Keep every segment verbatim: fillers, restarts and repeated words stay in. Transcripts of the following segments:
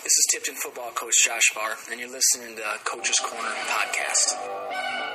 This is Tipton football coach Josh Barr, and you're listening to Coach's Corner podcast.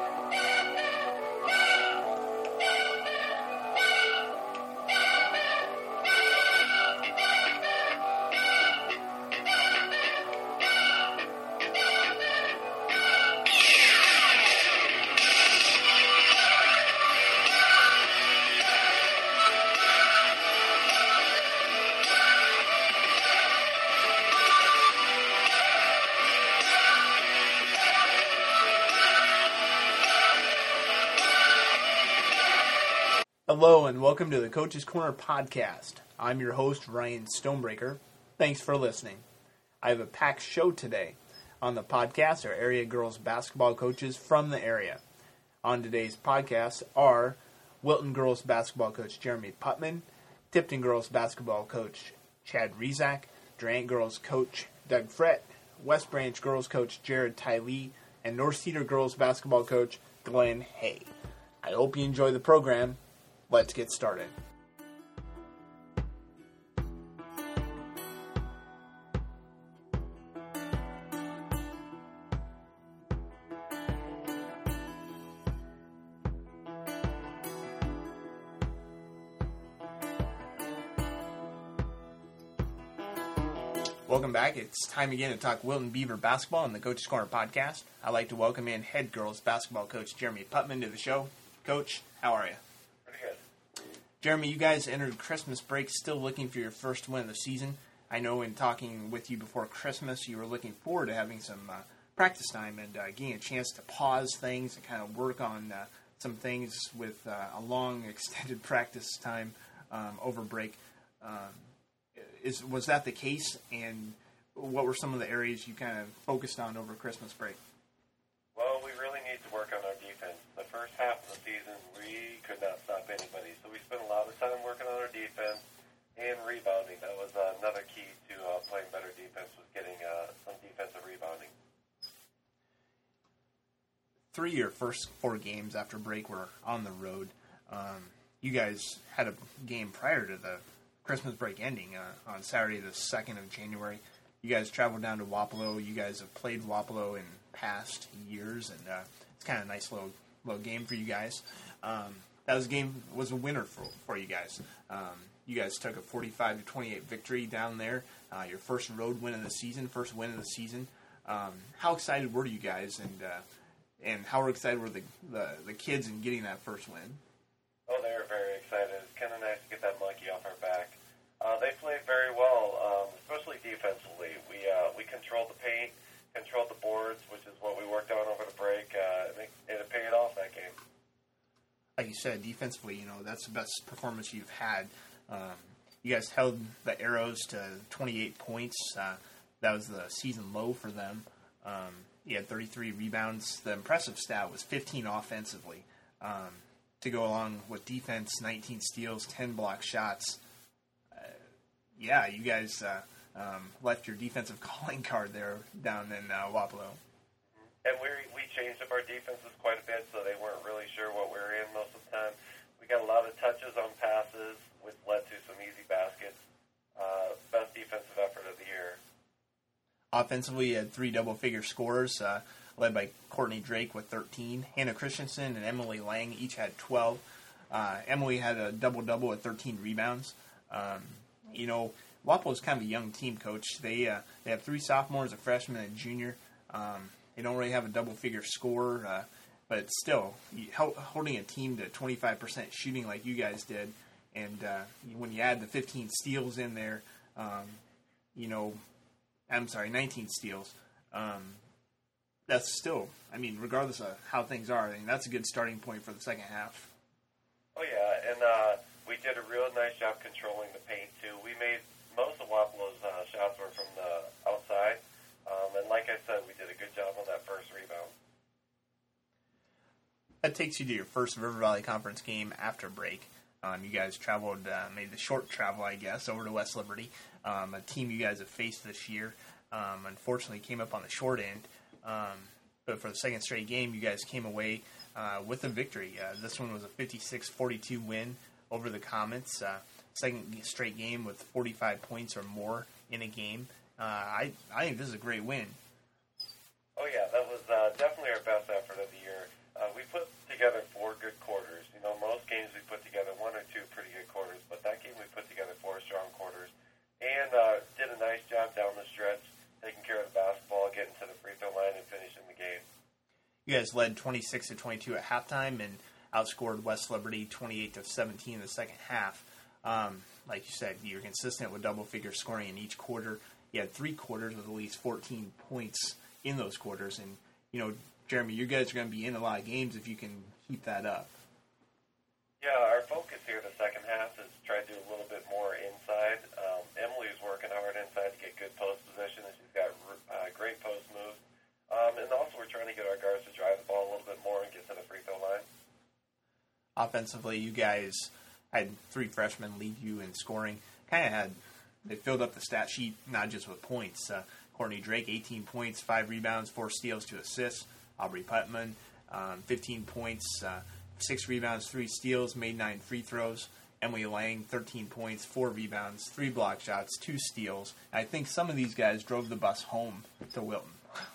Hello and welcome to the Coach's Corner podcast. I'm your host, Ryan Stonebreaker. Thanks for listening. I have a packed show today. On the podcast are area girls basketball coaches from the area. On today's podcast are Wilton girls basketball coach Jeremy Putman, Tipton girls basketball coach Chad Rezak, Durant girls coach Doug Frett, West Branch girls coach Jared Tylee, and North Cedar girls basketball coach Glenn Hay. I hope you enjoy the program. Let's get started. Welcome back. It's time again to talk Wilton Beaver basketball on the Coach's Corner podcast. I'd like to welcome in head girls basketball coach Jeremy Putman to the show. Coach, how are you? Jeremy, you guys entered Christmas break still looking for your first win of the season. I know in talking with you before Christmas, you were looking forward to having some uh, practice time and uh, getting a chance to pause things and kind of work on uh, some things with uh, a long, extended practice time um, over break. Um, is was that the case? And what were some of the areas you kind of focused on over Christmas break? Well, we really need to work on our defense. The first half of the season, we could not stop anybody. So we spent a lot of time working on our defense and rebounding. That was uh, another key to uh, playing better defense, was getting uh, some defensive rebounding. Three of your first four games after break were on the road. Um, you guys had a game prior to the Christmas break ending uh, on Saturday the second of January. You guys traveled down to Wapello. You guys have played Wapello in past years, and uh, it's kind of a nice little little game for you guys. Um, that was a game was a winner for for you guys. Um, you guys took a forty-five to twenty-eight victory down there. Uh, your first road win of the season, first win of the season. Um, how excited were you guys, and uh, and how excited were the, the the kids in getting that first win? Oh, they were very excited. It's kind of nice to get that monkey off our back. Uh, they played very well, um, especially defensively. We uh, we controlled the paint, controlled the boards, which is what we worked on over the break, uh, and it, it paid off that game. Like you said, defensively, you know, that's the best performance you've had. Um, you guys held the Arrows to twenty-eight points. Uh, that was the season low for them. Um, you had thirty-three rebounds. The impressive stat was fifteen offensively. Um, to go along with defense, nineteen steals, ten block shots. Yeah, you guys uh, um, left your defensive calling card there down in uh, Wapello. And we we changed up our defenses quite a bit, so they weren't really sure what we were in most of the time. We got a lot of touches on passes, which led to some easy baskets. Uh, best defensive effort of the year. Offensively, you had three double-figure scorers, uh, led by Courtney Drake with thirteen. Hannah Christensen and Emily Lang each had twelve. Uh, Emily had a double-double with thirteen rebounds. Um, You know, Wapello is kind of a young team, Coach. They uh, they have three sophomores, a freshman, and a junior. Um, they don't really have a double-figure scorer, uh, but still, you, holding a team to twenty-five percent shooting like you guys did, and uh, when you add the fifteen steals in there, um, you know, I'm sorry, nineteen steals, um, that's still, I mean, regardless of how things are, I mean, that's a good starting point for the second half. Oh, yeah, and uh, we did a real nice job controlling the paint, too. We made most of Wapello's uh, shots were from the outside. Um, and like I said, we did a good job on that first rebound. That takes you to your first River Valley Conference game after break. Um, you guys traveled, uh, made the short travel, I guess, over to West Liberty, um, a team you guys have faced this year. Um, unfortunately, came up on the short end. Um, but for the second straight game, you guys came away uh, with a victory. Uh, this one was a fifty-six forty-two win over the Comets. Uh, second straight game with forty-five points or more in a game. Uh, I I think this is a great win. Oh, yeah, that was uh, definitely our best effort of the year. Uh, we put together four good quarters. You know, most games we put together one or two pretty good quarters, but that game we put together four strong quarters and uh, did a nice job down the stretch, taking care of the basketball, getting to the free throw line, and finishing the game. You guys led twenty-six to twenty-two at halftime and outscored West Liberty twenty-eight to seventeen in the second half. Um, like you said, you were consistent with double-figure scoring in each quarter. You had three quarters with at least fourteen points in those quarters, and you know, Jeremy, you guys are going to be in a lot of games if you can keep that up. Yeah, our focus here the second half is try to do a little bit more inside. Um, Emily's working hard inside to get good post position, and she's got uh, great post moves. Um, and also we're trying to get our guards to drive the ball a little bit more and get to the free throw line. Offensively, you guys had three freshmen lead you in scoring. Kind of had, they filled up the stat sheet, not just with points. Uh, Courtney Drake, eighteen points, five rebounds, four steals, two assists. Aubrey Putman, um, fifteen points, uh, six rebounds, three steals, made nine free throws. Emily Lang, thirteen points, four rebounds, three block shots, two steals. I think some of these guys drove the bus home to Wilton.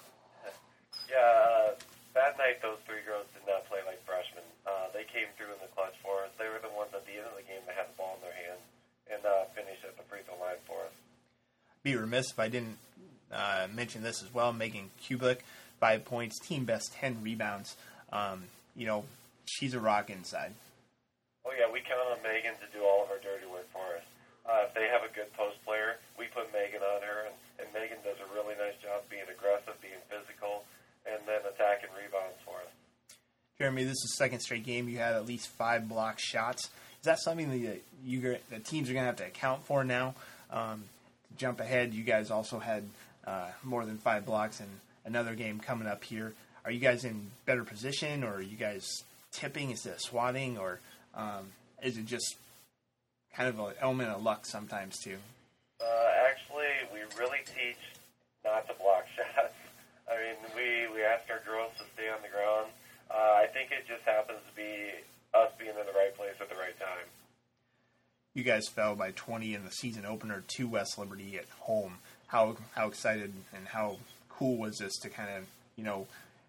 Yeah, uh, that night those three girls did not play like freshmen. Uh, they came through in the clutch for us. They were the ones at the end of the game that had the ball in their hands and uh, finished at the free throw line for us. Be remiss if I didn't uh, mention this as well. Megan Kublik, five points, team best ten rebounds. Um, you know, she's a rock inside. Oh, yeah, we count on Megan to do all of our dirty work for us. Uh, if they have a good post player, we put Megan on her, and, and Megan does a really nice job being aggressive, being physical, and then attacking rebounds for us. Jeremy, this is the second straight game you had at least five block shots. Is that something that you the teams are going to have to account for now? Um, to jump ahead, you guys also had uh, more than five blocks in another game coming up here. Are you guys in better position, or are you guys tipping instead of swatting, or um, is it just kind of an element of luck sometimes too? Uh, actually, we really teach not to block shots. I mean, we, we ask our girls to stay on the ground. Uh, I think it just happens to be us being in the right place at the right time. You guys fell by twenty in the season opener to West Liberty at home. How how excited and how cool was this to kind of, you know,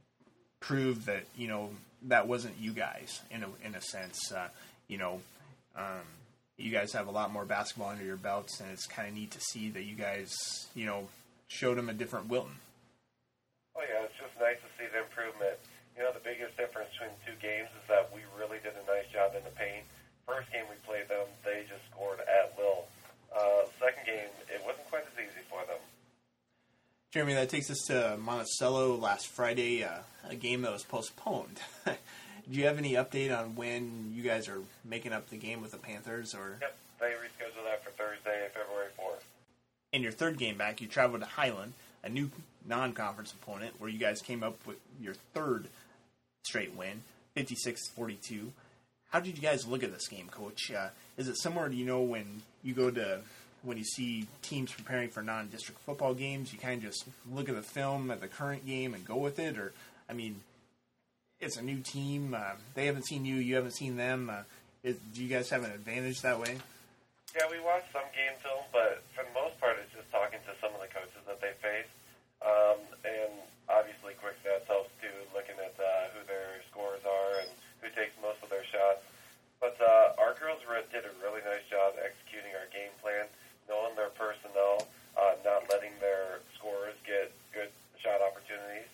prove that, you know, that wasn't you guys in a in a sense. Uh, you know, um, you guys have a lot more basketball under your belts, and it's kind of neat to see that you guys, you know, showed them a different Wilton. Oh, yeah, it's just nice to see the improvement. You know, the biggest difference between two games is that we really did a nice job in the paint. First game we played them, they just scored at will. Uh, second game, it wasn't quite as easy for them. Jeremy, that takes us to Monticello last Friday, uh, a game that was postponed. Do you have any update on when you guys are making up the game with the Panthers? Or Yep, they rescheduled that for Thursday, February fourth. In your third game back, you traveled to Highland, a new non-conference opponent, where you guys came up with your third straight win, fifty-six forty-two. How did you guys look at this game, Coach? Uh, is it similar to, you know, when you go to, when you see teams preparing for non-district football games, you kind of just look at the film at the current game and go with it? Or, I mean, it's a new team. Uh, they haven't seen you. You haven't seen them. Uh, is, do you guys have an advantage that way? Yeah, we watched some game film, but for the most part, it's just talking to some of the coaches that they face. Um, and obviously, quick stats helps too, looking at uh, who their scores are and who takes most of their shots. But uh, our girls re- did a really nice job executing our game plan, knowing their personnel, uh, not letting their scorers get good shot opportunities.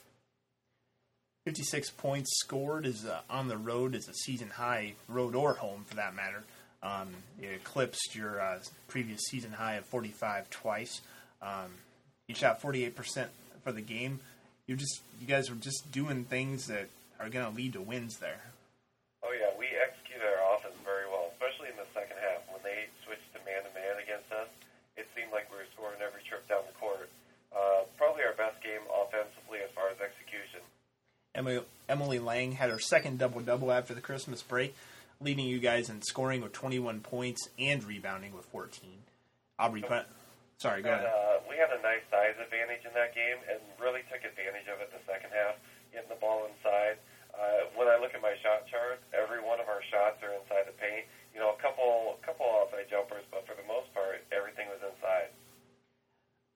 fifty-six points scored is uh, on the road is a season high, road or home for that matter. Um, it eclipsed your uh, previous season high of forty-five twice. Um, you shot forty-eight percent for the game. You just, you guys were just doing things that are going to lead to wins there. Oh yeah, we executed our offense very well, especially in the second half when they switched to man-to-man against us. It seemed like we were scoring every trip down the court. Uh, probably our best game offensively as far as execution. Emily, Emily Lang had her second double-double after the Christmas break, leading you guys in scoring with twenty-one points and rebounding with fourteen. Aubrey, so, sorry, go and, ahead. Uh, we had a nice size advantage in that game and really took advantage of it the second half, getting the ball inside. Uh, when I look at my shot chart, every one of our shots are inside the paint. You know, a couple couple outside jumpers, but for the most part, everything was inside.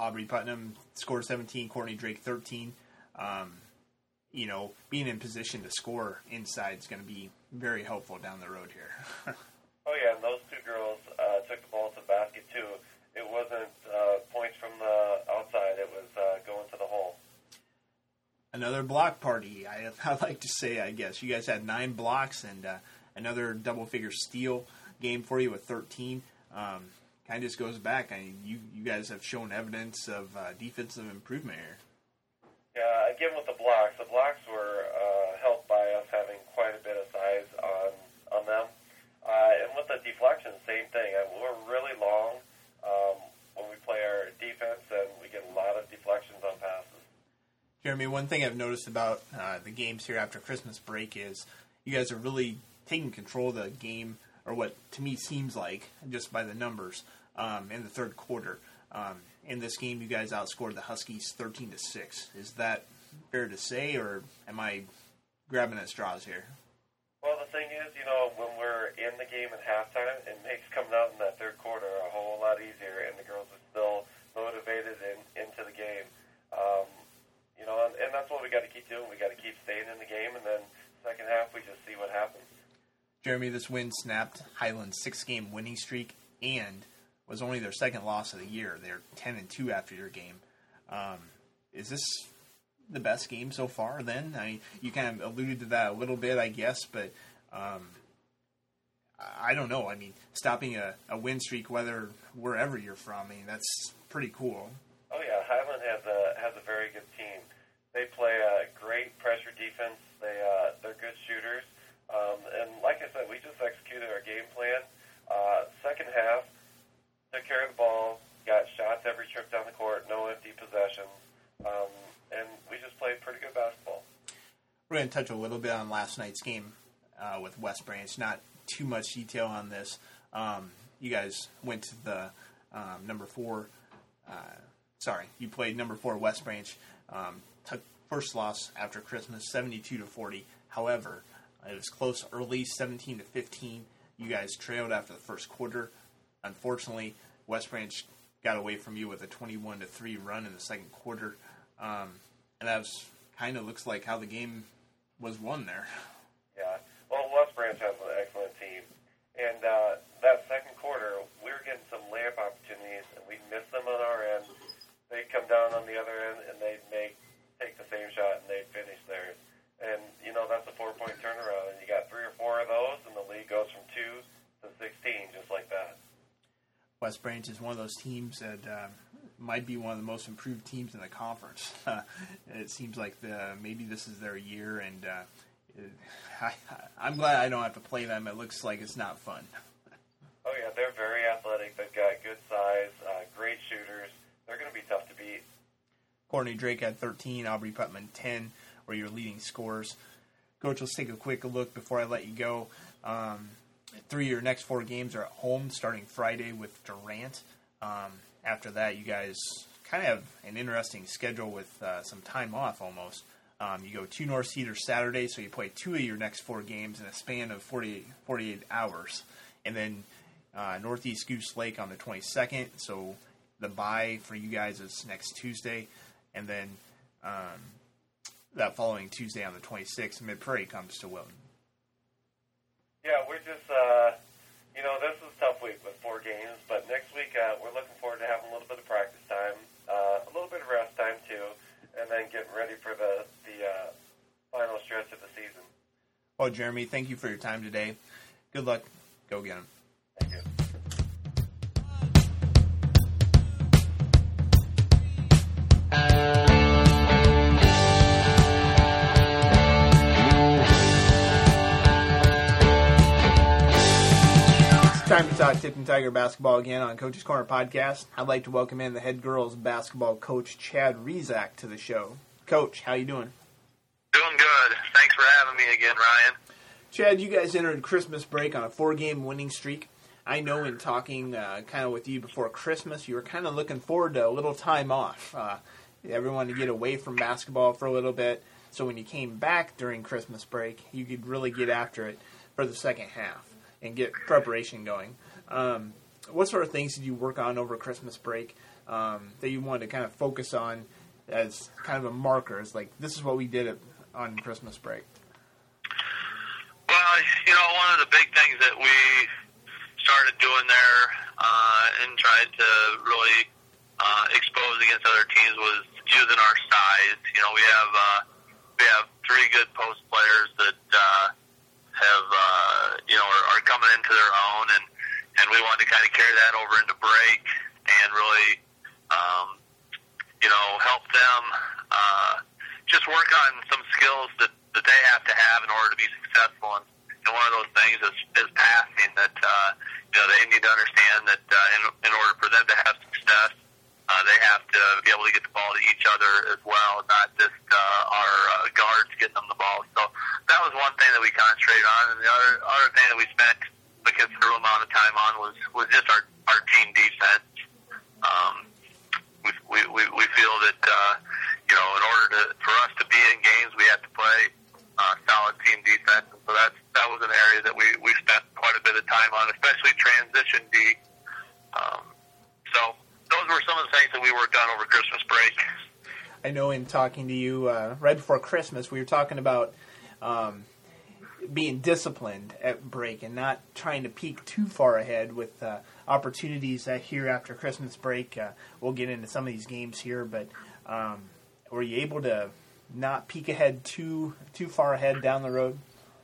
Aubrey Putnam scored seventeen, Courtney Drake thirteen. Um, you know, being in position to score inside is going to be very helpful down the road here. Oh, yeah, and those two girls uh, took the ball to the basket, too. It wasn't uh, points from the outside. It was uh, going to the hole. Another block party, I, I like to say, I guess. You guys had nine blocks and uh, another double-figure steal game for you with thirteen. Um, kind of just goes back. I mean, you, you guys have shown evidence of uh, defensive improvement here. Yeah, again with the blocks. The blocks were uh, helped by us having quite a bit of size on, on them. Uh, and with the deflection, same thing. I mean, we're really long um, when we play our defense, and we get a lot of deflections on passes. Jeremy, one thing I've noticed about uh, the games here after Christmas break is you guys are really taking control of the game, or what to me seems like, just by the numbers, um, in the third quarter. Um, in this game, you guys outscored the Huskies thirteen to six. Is that fair to say, or am I grabbing at straws here? Well, the thing is, you know, when we're in the game at halftime, it makes coming out in that third quarter a whole lot easier, and the girls are still motivated in, into the game. Um, you know, and, and that's what we got to keep doing. We got to keep staying in the game, and then second half we just see what happens. Jeremy, this win snapped Highland's six-game winning streak and was only their second loss of the year. They're ten and two after your game. Um, is this the best game so far then? I mean, you kind of alluded to that a little bit, I guess, but um, I don't know. I mean, stopping a, a win streak, whether wherever you're from, I mean, that's pretty cool. Oh, yeah. Highland has a has a very good team. They play a great pressure defense. They, uh, they're good shooters. Um, and like I said, we just executed our game plan. Uh, second half, took care of the ball, got shots every trip down the court, no empty possessions, um, and we just played pretty good basketball. We're going to touch a little bit on last night's game uh, with West Branch. Not too much detail on this. Um, you guys went to the um, number four. Uh, sorry, you played number four West Branch. Um, took first loss after Christmas, seventy-two to forty. However, it was close early, seventeen to fifteen. You guys trailed after the first quarter. Unfortunately, West Branch got away from you with a twenty-one to three run in the second quarter. Um, and that was kind of looks like how the game was won there. Yeah. Well, West Branch has an excellent team. And uh, that second quarter, we were getting some layup opportunities, and we'd miss them on our end. They'd come down on the other end, and they'd make take the same shot, and they'd finish theirs. And, you know, that's a four-point turnaround. And you got three or four of those, and the league goes from two to sixteen, just like that. West Branch is one of those teams that uh, might be one of the most improved teams in the conference. Uh, it seems like the maybe this is their year, and uh, it, I, I'm glad I don't have to play them. It looks like it's not fun. Oh, yeah, they're very athletic. They've got good size, uh, great shooters. They're going to be tough to beat. Courtney Drake had thirteen, Aubrey Putnam ten, were your leading scorers. Coach, let's take a quick look before I let you go. Um, three of your next four games are at home, starting Friday with Durant. Um, after that, you guys kind of have an interesting schedule with uh, some time off almost. Um, you go to North Cedar Saturday, so you play two of your next four games in a span of forty-eight, forty-eight hours. And then uh, Northeast Goose Lake on the twenty-second, so the bye for you guys is next Tuesday. And then um, that following Tuesday on the twenty-sixth, Mid Prairie comes to Wilton. Yeah, we're just, uh, you know, this is a tough week with four games, but next week uh, we're looking forward to having a little bit of practice time, uh, a little bit of rest time too, and then getting ready for the, the uh, final stretch of the season. Well, Jeremy, thank you for your time today. Good luck. Go get them. Thank you. Time to talk Tipton Tiger basketball again on Coach's Corner podcast. I'd like to welcome in the head girls basketball coach, Chad Rizak, to the show. Coach, how you doing? Doing good. Thanks for having me again, Ryan. Chad, you guys entered Christmas break on a four-game winning streak. I know in talking uh, kind of with you before Christmas, you were kind of looking forward to a little time off. Uh, everyone to get away from basketball for a little bit. So when you came back during Christmas break, you could really get after it for the second half and get preparation going. Um, what sort of things did you work on over Christmas break um, that you wanted to kind of focus on as kind of a marker? It's like, this is what we did at, on Christmas break. Well, you know, one of the big things that we started doing there uh, and tried to really uh, expose against other teams was using our size. You know, we have uh, we have three good post players that uh, have uh, you know are, are coming into their own, and, and we wanted to kind of carry that over into break and really um, you know help them uh, just work on some skills that, that they have to have in order to be successful. And, and one of those things is, is passing. That uh, you know they need to understand that uh, in, in order for them to have success, uh, they have to be able to get the ball to each other as well, not just uh, our uh, guards getting them the ball. So that was one thing that we concentrated on, and the other other thing that we spent a considerable amount of time on was, was just our, our team defense. Um, we, we, we, we feel that uh, you know in order to for us to be in games, we have to play uh, solid team defense. And so that's that was an area that we, we spent quite a bit of time on, especially transition D. Um, so those were some of the things that we worked on over Christmas break. I know in talking to you uh, right before Christmas, we were talking about um, being disciplined at break and not trying to peek too far ahead with uh, opportunities that here after Christmas break. Uh, we'll get into some of these games here, but um, were you able to not peek ahead too too far ahead down the road?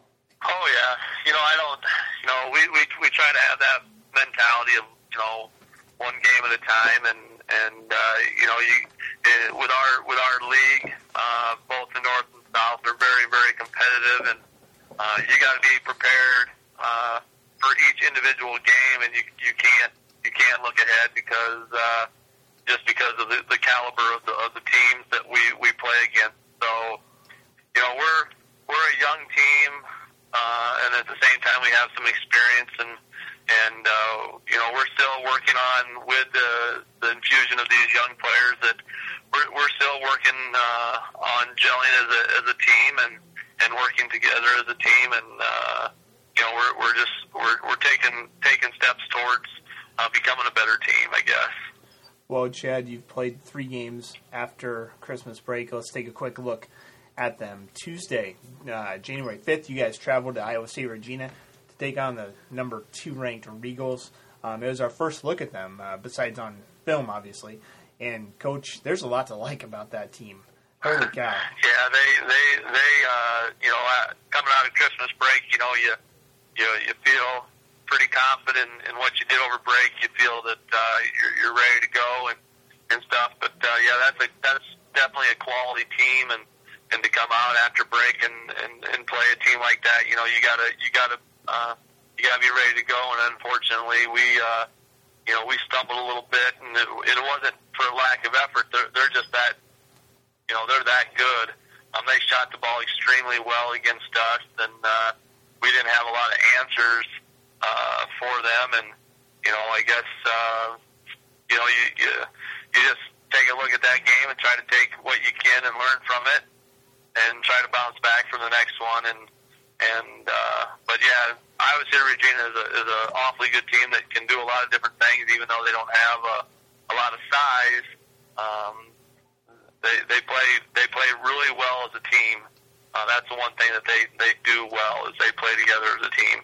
Oh yeah, you know I don't. You know we we we try to have that mentality of you know one game at a time, and and uh, you know you uh, with our with our league, uh, both the North and South are very very competitive, and uh, you got to be prepared uh, for each individual game, and you you can't you can't look ahead because uh, just because of the, the caliber of the of the teams that we, we play against. So you know we're we're a young team. Uh, and at the same time, we have some experience, and and uh, you know we're still working on with the, the infusion of these young players that we're we're still working uh, on gelling as a as a team and, and working together as a team, and uh, you know we're we're just we're we're taking taking steps towards uh, becoming a better team, I guess. Well, Chad, you've played three games after Christmas break. Let's take a quick look at them. Tuesday, uh, January fifth, you guys traveled to Iowa State Regina to take on the number two ranked Regals. Um, it was our first look at them, uh, besides on film, obviously. And Coach, there's a lot to like about that team. Holy cow! Yeah, they they they uh, you know uh, coming out of Christmas break, you know you you you feel pretty confident in what you did over break. You feel that uh, you're you're ready to go and and stuff. But uh, yeah, that's a that's definitely a quality team, and. And to come out after break and, and, and play a team like that, you know, you gotta you gotta uh, you gotta be ready to go. And unfortunately, we uh, you know we stumbled a little bit, and it, it wasn't for lack of effort. They're, they're just that you know they're that good. Um, they shot the ball extremely well against us, and uh, we didn't have a lot of answers uh, for them. And you know, I guess uh, you know you, you you just take a look at that game and try to take what you can and learn from it, and try to bounce back from the next one. And, and uh, but yeah, Iowa State Regina is a is an awfully good team that can do a lot of different things, even though they don't have a, a lot of size. Um, they they play they play really well as a team. Uh, that's the one thing that they, they do well is they play together as a team.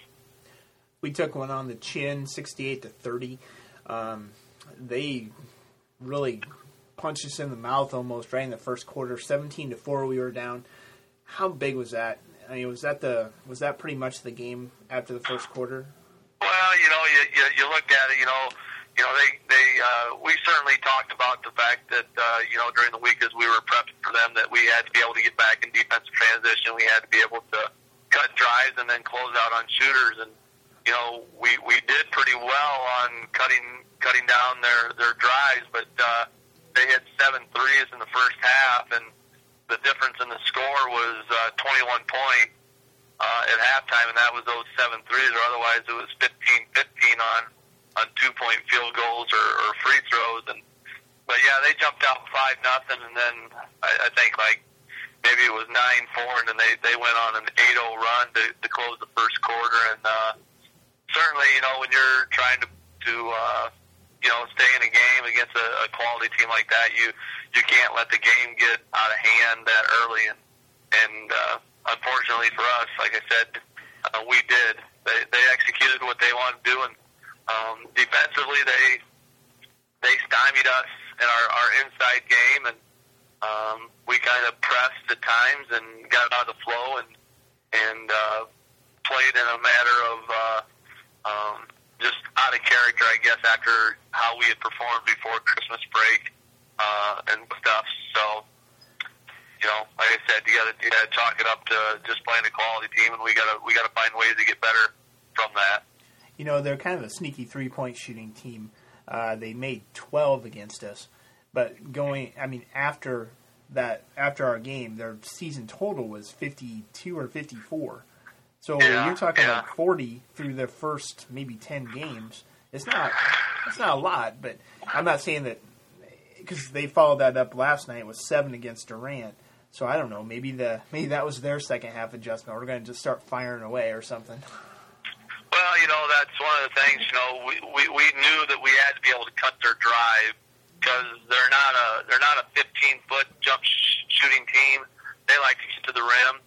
We took one on the chin, sixty-eight to thirty. Um, they really punched us in the mouth almost right in the first quarter. seventeen to four we were down. How big was that? I mean, was that the was that pretty much the game after the first quarter? Well, you know, you you, you looked at it. You know, you know they they uh, we certainly talked about the fact that uh, you know during the week as we were prepping for them that we had to be able to get back in defensive transition. We had to be able to cut drives and then close out on shooters. And you know, we we did pretty well on cutting cutting down their their drives, but uh, they hit seven threes in the first half, and the difference in the score was uh, twenty-one points uh, at halftime, and that was those seven threes, or otherwise it was fifteen fifteen on, on two-point field goals or, or free throws. And But, yeah, they jumped out five nothing, and then I, I think, like, maybe it was nine four, and then they, they went on an eight oh run to, to close the first quarter. And uh, certainly, you know, when you're trying to to uh, you know, stay in a game against a, a quality team like that. You you can't let the game get out of hand that early, and and uh, unfortunately for us, like I said, uh, we did. They they executed what they wanted to do, and um, defensively they they stymied us in our, our inside game, and um, we kind of pressed at times and got out of the flow and and uh, played in a matter of uh, um, just out of character, I guess, after how we had performed before Christmas break uh, and stuff. So, you know, like I said, you got to you got to chalk it up to just playing a quality team, and we got to we got to find ways to get better from that. You know, they're kind of a sneaky three-point shooting team. Uh, they made twelve against us, but going, I mean, after that, after our game, their season total was fifty-two or fifty-four. So yeah, you're talking yeah. like forty through their first maybe ten games. It's not, it's not a lot, but I'm not saying that because they followed that up last night with seven against Durant. So I don't know, maybe the maybe that was their second half adjustment. We're going to just start firing away or something. Well, you know, that's one of the things, you know, we, we, we knew that we had to be able to cut their drive because they're not a they're not a fifteen-foot jump sh- shooting team. They like to get to the rim,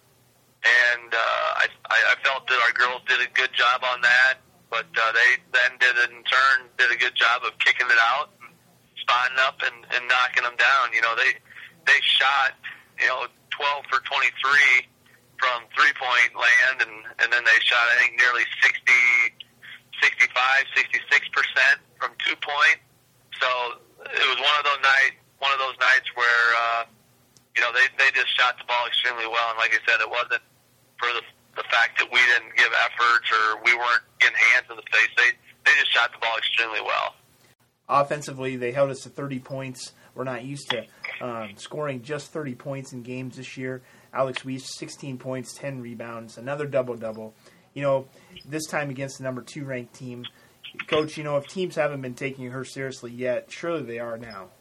and uh, I, I felt that our girls did a good job on that, but uh, they then did, in turn, did a good job of kicking it out, and spotting up and, and knocking them down. You know, they they shot, you know, twelve for twenty-three from three-point land, and, and then they shot, I think, nearly sixty, sixty-five, sixty-six percent from two-point. So it was one of those night, one of those nights where, uh, you know, they, they just shot the ball extremely well. And like I said, it wasn't for the, the fact that we didn't give efforts or we weren't getting hands in the face. They, they just shot the ball extremely well. Offensively, they held us to thirty points. We're not used to um, scoring just thirty points in games this year. Alex Weiss, sixteen points, ten rebounds, another double-double. You know, this time against the number two ranked team. Coach, you know, if teams haven't been taking her seriously yet, surely they are now.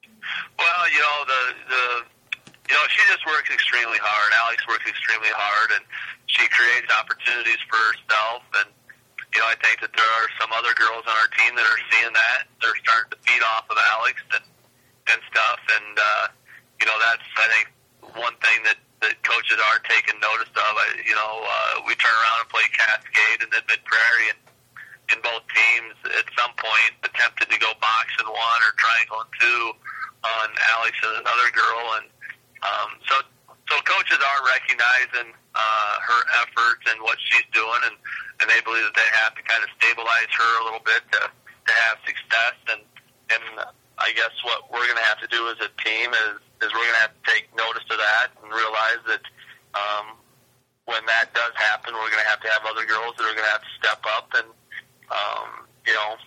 Well, you know, the, the you know, she just works extremely hard. Alex works extremely hard, and she creates opportunities for herself. And, you know, I think that there are some other girls on our team that are seeing that. They're starting to feed off of Alex and, and stuff. And, uh, you know, that's, I think, one thing that that coaches are taking notice of. I, you know, uh, we turn around and play Cascade and then Mid-Prairie, and, and both teams at some point attempted to go box and one or triangle and two on Alex and another girl. And um, so so coaches are recognizing uh, her efforts and what she's doing, and, and they believe that they have to kind of stabilize her a little bit to, to have success. And, and I guess what we're going to have to do as a team is is we're going to have to take notice of that and realize that um, when that does happen, we're going to have to have other girls that are going to have to step up and, um, you know,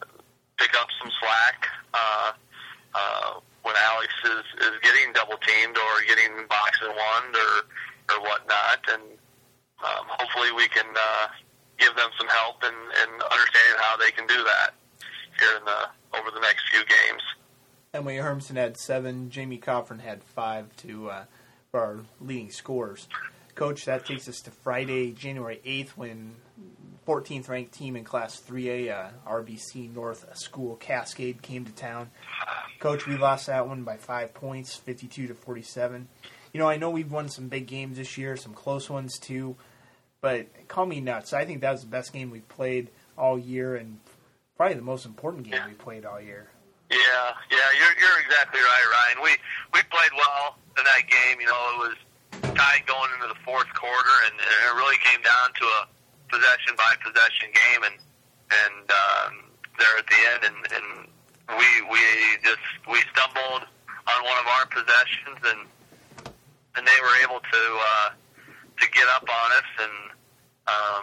pick up some slack uh, uh, when Alex is, is getting double-teamed or getting box and one or, or whatnot. And um, hopefully we can uh, give them some help in, in understanding how they can do that here in the over the next few games. Emily Hermson had seven. Jamie Coffin had five to uh, for our leading scorers. Coach, that takes us to Friday, January eighth, when fourteenth ranked team in Class three A, uh, R B C North School Cascade, came to town. Coach, we lost that one by five points, fifty-two to forty-seven. You know, I know we've won some big games this year, some close ones too, but call me nuts. I think that was the best game we've played all year, and probably the most important game we played all year. Yeah, yeah, you're you're exactly right, Ryan. We we played well in that game. You know, it was tied going into the fourth quarter, and, and it really came down to a possession by possession game, and and um, there at the end, and, and we we just we stumbled on one of our possessions, and and they were able to uh, to get up on us, and um,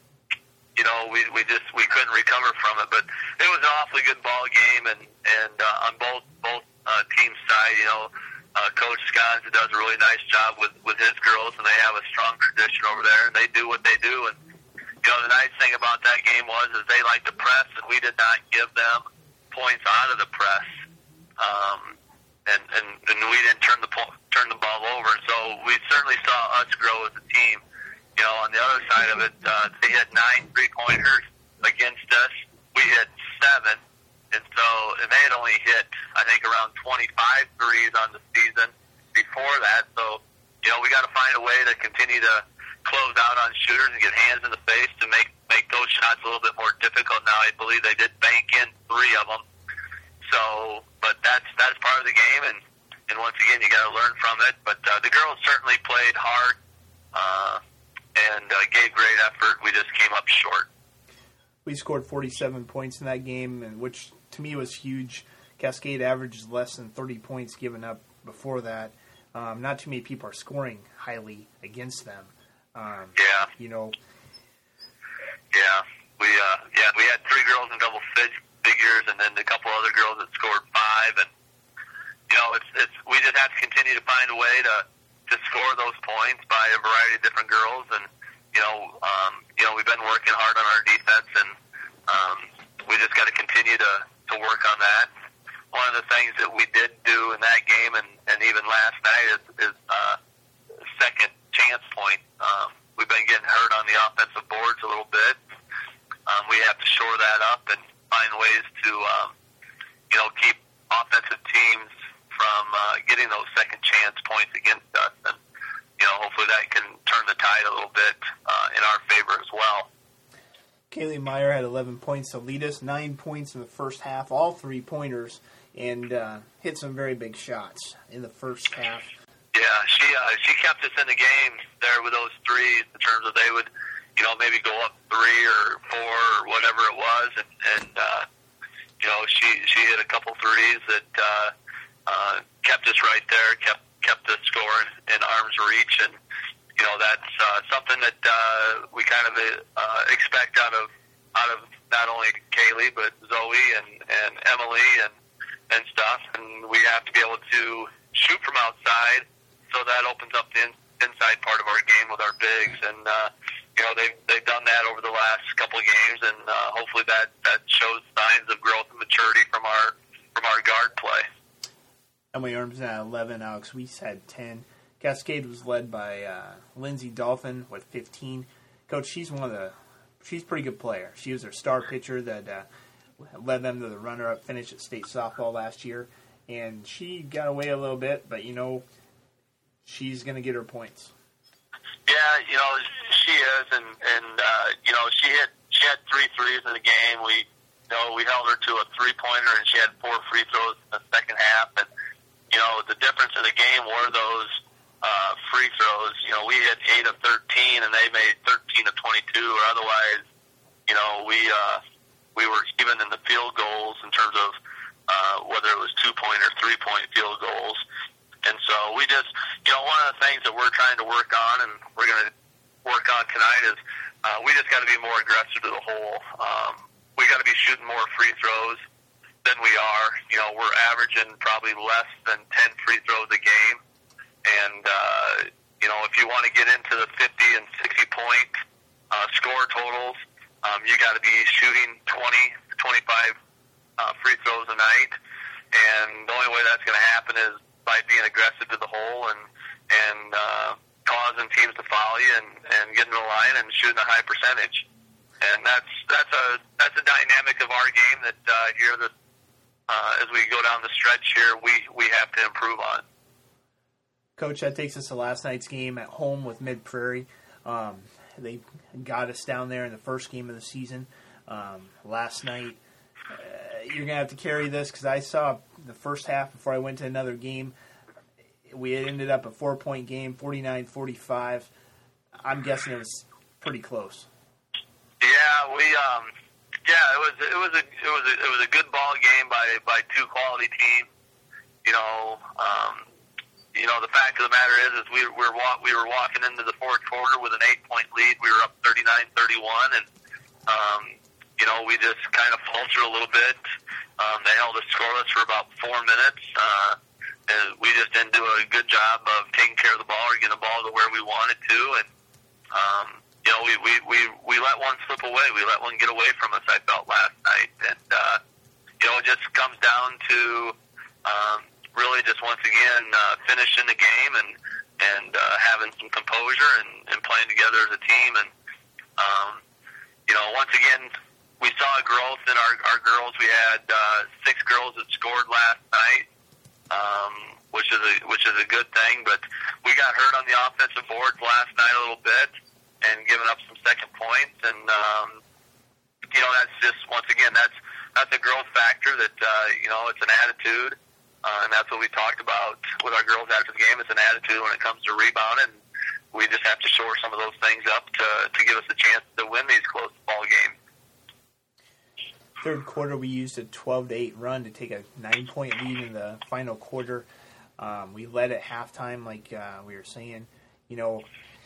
you know, we we just we couldn't recover from it. But it was an awfully good ball game, and and uh, on both both uh, teams' side, you know, uh, Coach Sconza does a really nice job with with his girls, and they have a strong tradition over there, and they do what they do. And you know, the nice thing about that game was is they like to press, and we did not give them points out of the press, um, and, and and we didn't turn the po- turn the ball over. So we certainly saw us grow as a team. You know, on the other side of it, uh, they hit nine three-pointers against us. We hit seven, and so and they had only hit, I think, around twenty-five threes on the season before that. So, you know, we got to find a way to continue to close out on shooters and get hands in the face to make, make those shots a little bit more difficult. Now, I believe they did bank in three of them. So, but that's that's part of the game, and, and once again, you got to learn from it. But uh, the girls certainly played hard uh, and uh, gave great effort. We just came up short. We scored forty-seven points in that game, and which to me was huge. Cascade averages less than thirty points given up before that. Um, not too many people are scoring highly against them. Um, yeah. You know. Yeah. We uh, yeah we had three girls in double figures, and then a couple other girls that scored five, and you know it's it's we just have to continue to find a way to to score those points by a variety of different girls, and you know um, you know we've been working hard on our defense, and um, we just got to continue to to work on that. One of the things that we did do in that game, and, and even last night, is, is uh, second chance point. Um, we've been getting hurt on the offensive boards a little bit. Um, we have to shore that up and find ways to, um, you know, keep offensive teams from uh, getting those second chance points against us. And, you know, hopefully that can turn the tide a little bit uh, in our favor as well. Kaylee Meyer had eleven points to lead us, nine points in the first half, all three-pointers, and uh, hit some very big shots in the first half. Yeah, she uh, she kept us in the game there with those threes in terms of they would, you know, maybe go up three or four or whatever it was, and, and uh, you know, she she hit a couple threes that uh, uh, kept us right there, kept kept the score in, in arm's reach, and you know that's uh, something that uh, we kind of uh, expect out of out of not only Kaylee but Zoe and, and Emily and and stuff, and we have to be able to shoot from outside, so that opens up the in, inside part of our game with our bigs, and uh, you know they've they've done that over the last couple of games, and uh, hopefully that, that shows signs of growth and maturity from our from our guard play. Emily Armstrong had eleven, Alex Weiss had ten. Cascade was led by uh, Lindsay Dolphin with fifteen. Coach, she's one of the she's a pretty good player. She was their star pitcher that uh, led them to the runner-up finish at state softball last year, and she got away a little bit, but you know she's going to get her points. Yeah, you know she is, and and uh, you know she hit she had three threes in the game. We you know we held her to a three-pointer, and she had four free throws in the second half. And you know the difference in the game were those uh, free throws. You know we hit eight of thirteen, and they made thirteen of twenty-two. Or otherwise, you know we uh, we were even in the field goals in terms of uh, whether it was two-point or three-point field goals. And so we just, you know, one of the things that we're trying to work on, and we're going to work on tonight, is uh, we just got to be more aggressive to the hole. Um, we got to be shooting more free throws than we are. You know, we're averaging probably less than ten free throws a game. And, uh, you know, if you want to get into the fifty and sixty point uh, score totals, um, you got to be shooting twenty to twenty-five uh, free throws a night. And the only way that's going to happen is by being aggressive to the hole and and uh, causing teams to foul you and, and getting to the line and shooting a high percentage. And that's that's a that's a dynamic of our game that uh, here that uh, as we go down the stretch here we, we have to improve on. Coach, that takes us to last night's game at home with Mid Prairie. Um, they got us down there in the first game of the season. Um, last night, uh, you're going to have to carry this because I saw the first half before I went to another game. We ended up a four-point game, forty-nine forty-five. I'm guessing it was pretty close. Yeah, we um, yeah, it was it was a it was a, it was a good ball game by by two quality teams. You know, um, you know the fact of the matter is, is we were we were walking into the fourth quarter with an eight-point lead. We were up thirty-nine thirty-one, and um, you know we just kind of faltered a little bit. Um, they held us scoreless for about four minutes. Uh, and we just didn't do a good job of taking care of the ball or getting the ball to where we wanted to. And, um, you know, we, we, we, we let one slip away. We let one get away from us, I felt, last night. And, uh, you know, it just comes down to um, really just once again uh, finishing the game and, and uh, having some composure and, and playing together as a team. And, um, you know, once again, we saw a growth in our, our girls. We had uh, six girls that scored last night, um, which is a which is a good thing. But we got hurt on the offensive boards last night a little bit and giving up some second points. And um, you know, that's just once again that's that's a growth factor. That uh, you know, it's an attitude, uh, and that's what we talked about with our girls after the game. It's an attitude when it comes to rebounding. We just have to shore some of those things up to to give us a chance to win these close ball games. Third quarter, we used a twelve to eight run to take a nine-point lead in the final quarter. Um, we led at halftime, like uh, we were saying. You know,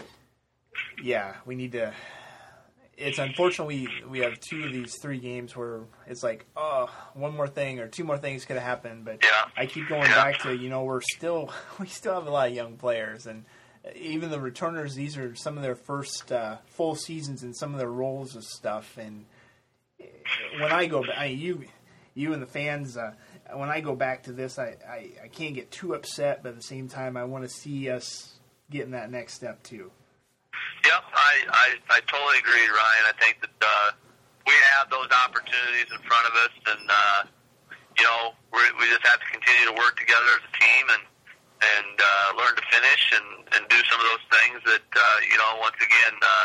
yeah, we need to. It's unfortunate we, we have two of these three games where it's like, oh, one more thing or two more things could have happened. But yeah. I keep going yeah. back to, you know, we're still we still have a lot of young players, and even the returners, these are some of their first uh, full seasons in some of their roles and stuff. And when I go back, I, you, you and the fans, uh, when I go back to this, I, I, I can't get too upset, but at the same time, I want to see us getting that next step too. Yep, I, I, I totally agree, Ryan. I think that uh, we have those opportunities in front of us, and uh, you know, we're, we just have to continue to work together as a team and and uh, learn to finish and, and do some of those things that uh, you know, once again, uh,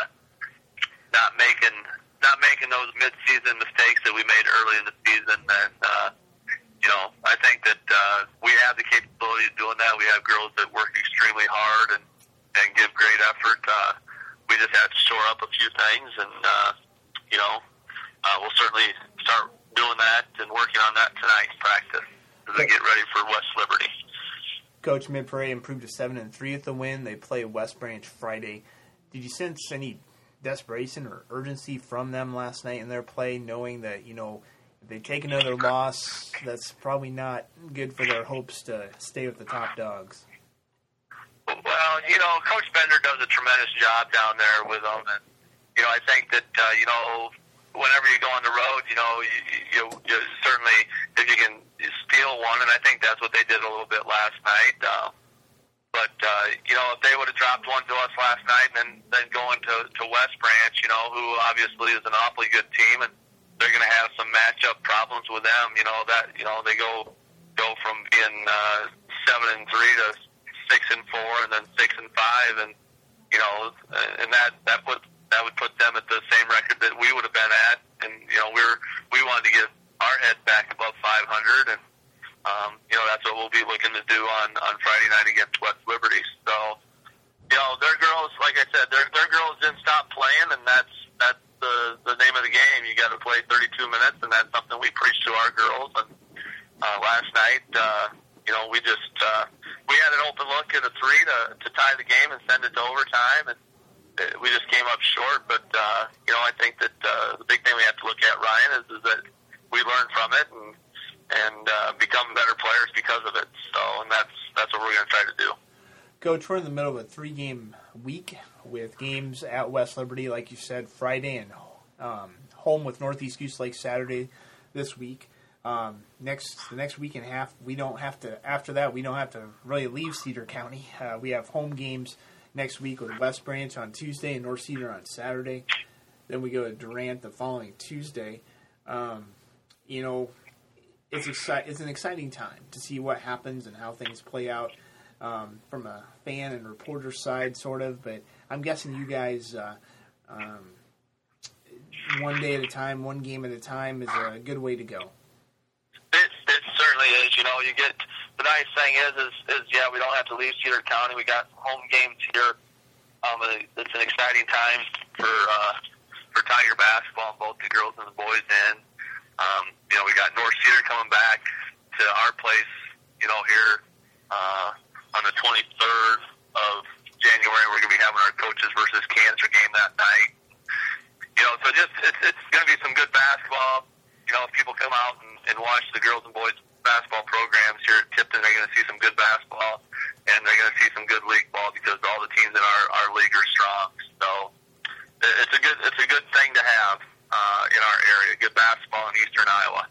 not making not making those mid-season mistakes that we made early in the season. And uh, you know, I think that uh, we have the capability of doing that. We have girls that work extremely hard and and give great effort. Uh, we just have to shore up a few things, and uh, you know, uh, we'll certainly start doing that and working on that tonight in practice as we get ready for West Liberty. Coach, Mid-Prairie improved to seven and three at the win. They play West Branch Friday. Did you sense any desperation or urgency from them last night in their play, knowing that, you know, if they take another loss, that's probably not good for their hopes to stay with the top dogs? Well, you know, Coach Bender does a tremendous job down there with them, and you know, I think that uh, you know, whenever you go on the road, you know, you, you, you certainly if you can steal one, and I think that's what they did a little bit last night. Uh, but uh, you know, if they would have dropped one to us last night, and then then going to to West Branch, you know, who obviously is an awfully good team, and they're going to have some matchup problems with them. You know that you know they go go from being uh, seven and three to six and four, and then six and five, and you know, and that that put that would put them at the same record that we would have been at, and you know, we're we wanted to get our head back above five hundred, and um, you know, that's what we'll be looking to do on on Friday night against West Liberty. So, you know, their girls, like I said, their their girls didn't stop playing, and that's that's the the name of the game. You got to play thirty-two minutes, and that's something we preach to our girls. And uh, last night, uh, you know, we just uh, we had an open look at a three to to tie the game and send it to overtime, and we just came up short. But uh, you know, I think that uh, the big thing we have to look at, Ryan, is, is that we learn from it and and uh, become better players because of it. So, and that's that's what we're going to try to do. Coach, we're in the middle of a three-game week with games at West Liberty, like you said, Friday, and um, home with Northeast Goose Lake Saturday this week. Um, next, the next week and a half, we don't have to. After that, we don't have to really leave Cedar County. Uh, we have home games next week with West Branch on Tuesday and North Cedar on Saturday. Then we go to Durant the following Tuesday. Um, you know, it's exci- It's an exciting time to see what happens and how things play out um, from a fan and reporter side, sort of. But I'm guessing you guys, uh, um, one day at a time, one game at a time, is a good way to go. It, it certainly is. You know, you get the nice thing is, is, is yeah, we don't have to leave Cedar County. We got home games here. Um, it's an exciting time for uh, for Tiger basketball, both the girls and the boys. In um, you know, we got North Cedar coming back to our place. You know, here uh, on the twenty-third of January, we're going to be having our coaches versus cancer game that night. You know, so just it's it's going to be some good basketball. You know, if people come out and, and watch the girls and boys basketball programs here at Tipton, they're going to see some good basketball, and they're going to see some good league ball because all the teams in our, our league are strong. So it's a good it's a good thing to have uh, in our area, good basketball in eastern Iowa.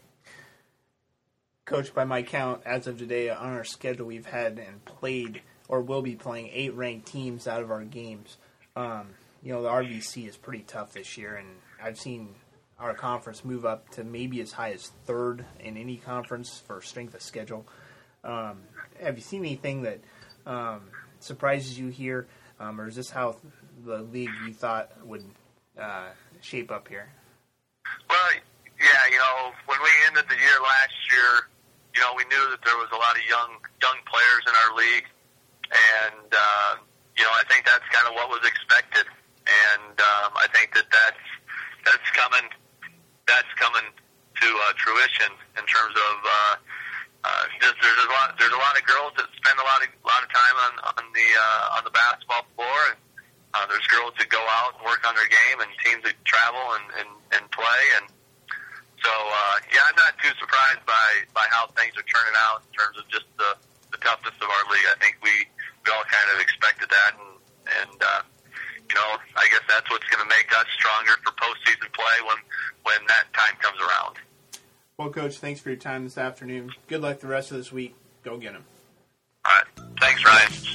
Coach, by my count, as of today on our schedule, we've had and played or will be playing eight ranked teams out of our games. Um, you know, the R V C is pretty tough this year, and I've seen our conference move up to maybe as high as third in any conference for strength of schedule. Um, have you seen anything that um, surprises you here, um, or is this how the league you thought would uh, shape up here? Well, yeah, you know, when we ended the year last year, you know, we knew that there was a lot of young young players in our league, and uh, you know, I think that's kind of what was expected, and um, I think that that's that's coming that's coming to uh, fruition in terms of uh, uh, just, there's a lot there's a lot of girls that spend a lot of a lot of time on on the uh, on the basketball floor, and uh, there's girls that go out and work on their game, and teams that travel and and, and play, and so uh, yeah, I'm not too surprised by by how things are turning out in terms of just the the toughness of our league. I think we we all kind of expected that, and and uh, you know, I guess that's what's going to make us stronger for postseason play when when that time comes around. Well, Coach, thanks for your time this afternoon. Good luck the rest of this week. Go get them. All right. Thanks, Ryan.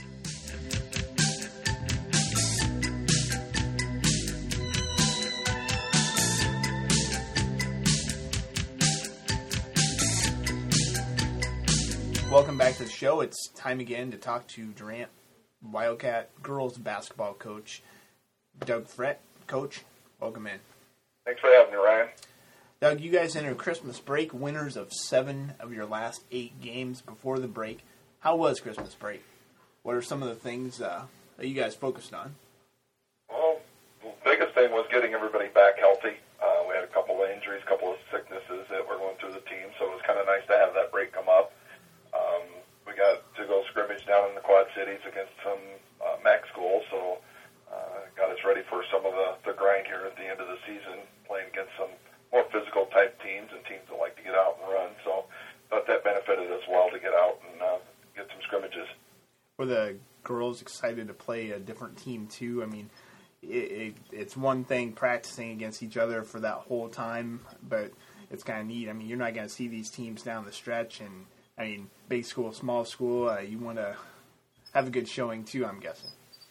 Welcome back to the show. It's time again to talk to Durant Wildcat girls basketball coach Doug Frett. Coach, welcome in. Thanks for having me, Ryan. Doug, you guys entered Christmas break, winners of seven of your last eight games before the break. How was Christmas break? What are some of the things uh, that you guys focused on? Well, the biggest thing was getting everybody back healthy. Uh, we had a couple of injuries, a couple of sicknesses that were going through the team, so it was kind of nice to have that break come up. Um, we got to go scrimmage down in the Quad Cities against some uh, MAC schools, so uh, got us ready for some of the, the grind here at the end of the season, playing against some more physical type teams and teams that like to get out and run. So thought that benefited us well to get out and uh, get some scrimmages. Were the girls excited to play a different team too? I mean, it, it, it's one thing practicing against each other for that whole time, but it's kind of neat. I mean, you're not going to see these teams down the stretch, and I mean, big school, small school, uh, you want to have a good showing too, I'm guessing.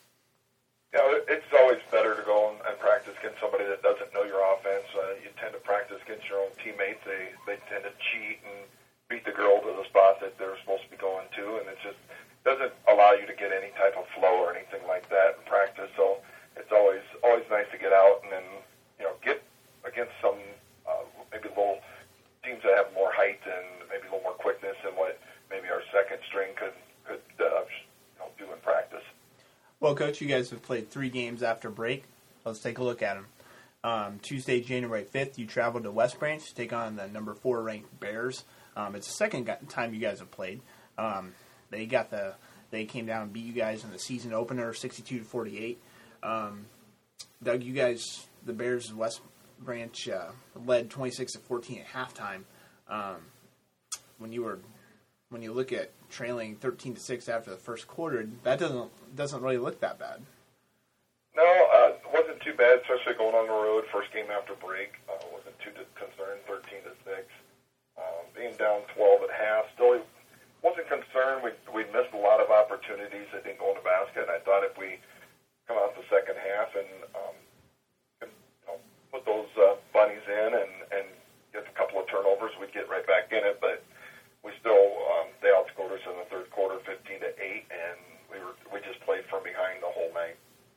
Yeah, it's always better to go and, and practice against somebody that doesn't know your offense. Uh, you tend to practice against your own teammates. They they tend to cheat and beat the girl to the spot that they're supposed to be going to, and it just doesn't allow you to get any type of flow or anything like that in practice. So it's always always nice to get out and then, you know, get against some uh, maybe little teams that have more height and maybe a little more quickness than what maybe our second string could could uh, you know, do in practice. Well, Coach, you guys have played three games after break. Let's take a look at them. Um, Tuesday, January fifth, you traveled to West Branch to take on the number four ranked Bears. Um, it's the second time you guys have played. Um, they got the they came down and beat you guys in the season opener, sixty-two to forty-eight. Um, Doug, you guys, the Bears, West Branch uh, led twenty-six to fourteen at halftime. Um, when you were when you look at trailing thirteen to six after the first quarter, that doesn't doesn't really look that bad. No, uh, it wasn't too bad, especially going on the road. First game after break, uh, wasn't too concerned. Thirteen to six, um, being down twelve at half, still wasn't concerned. We we missed a lot of opportunities that didn't go in the basket. And I thought if we come out the second half and um, you know, put those uh, bunnies in and and get a couple of turnovers, we'd get right back in it. But we still um, they outscored us in the third quarter, fifteen to eight, and we were we just played from behind the whole night.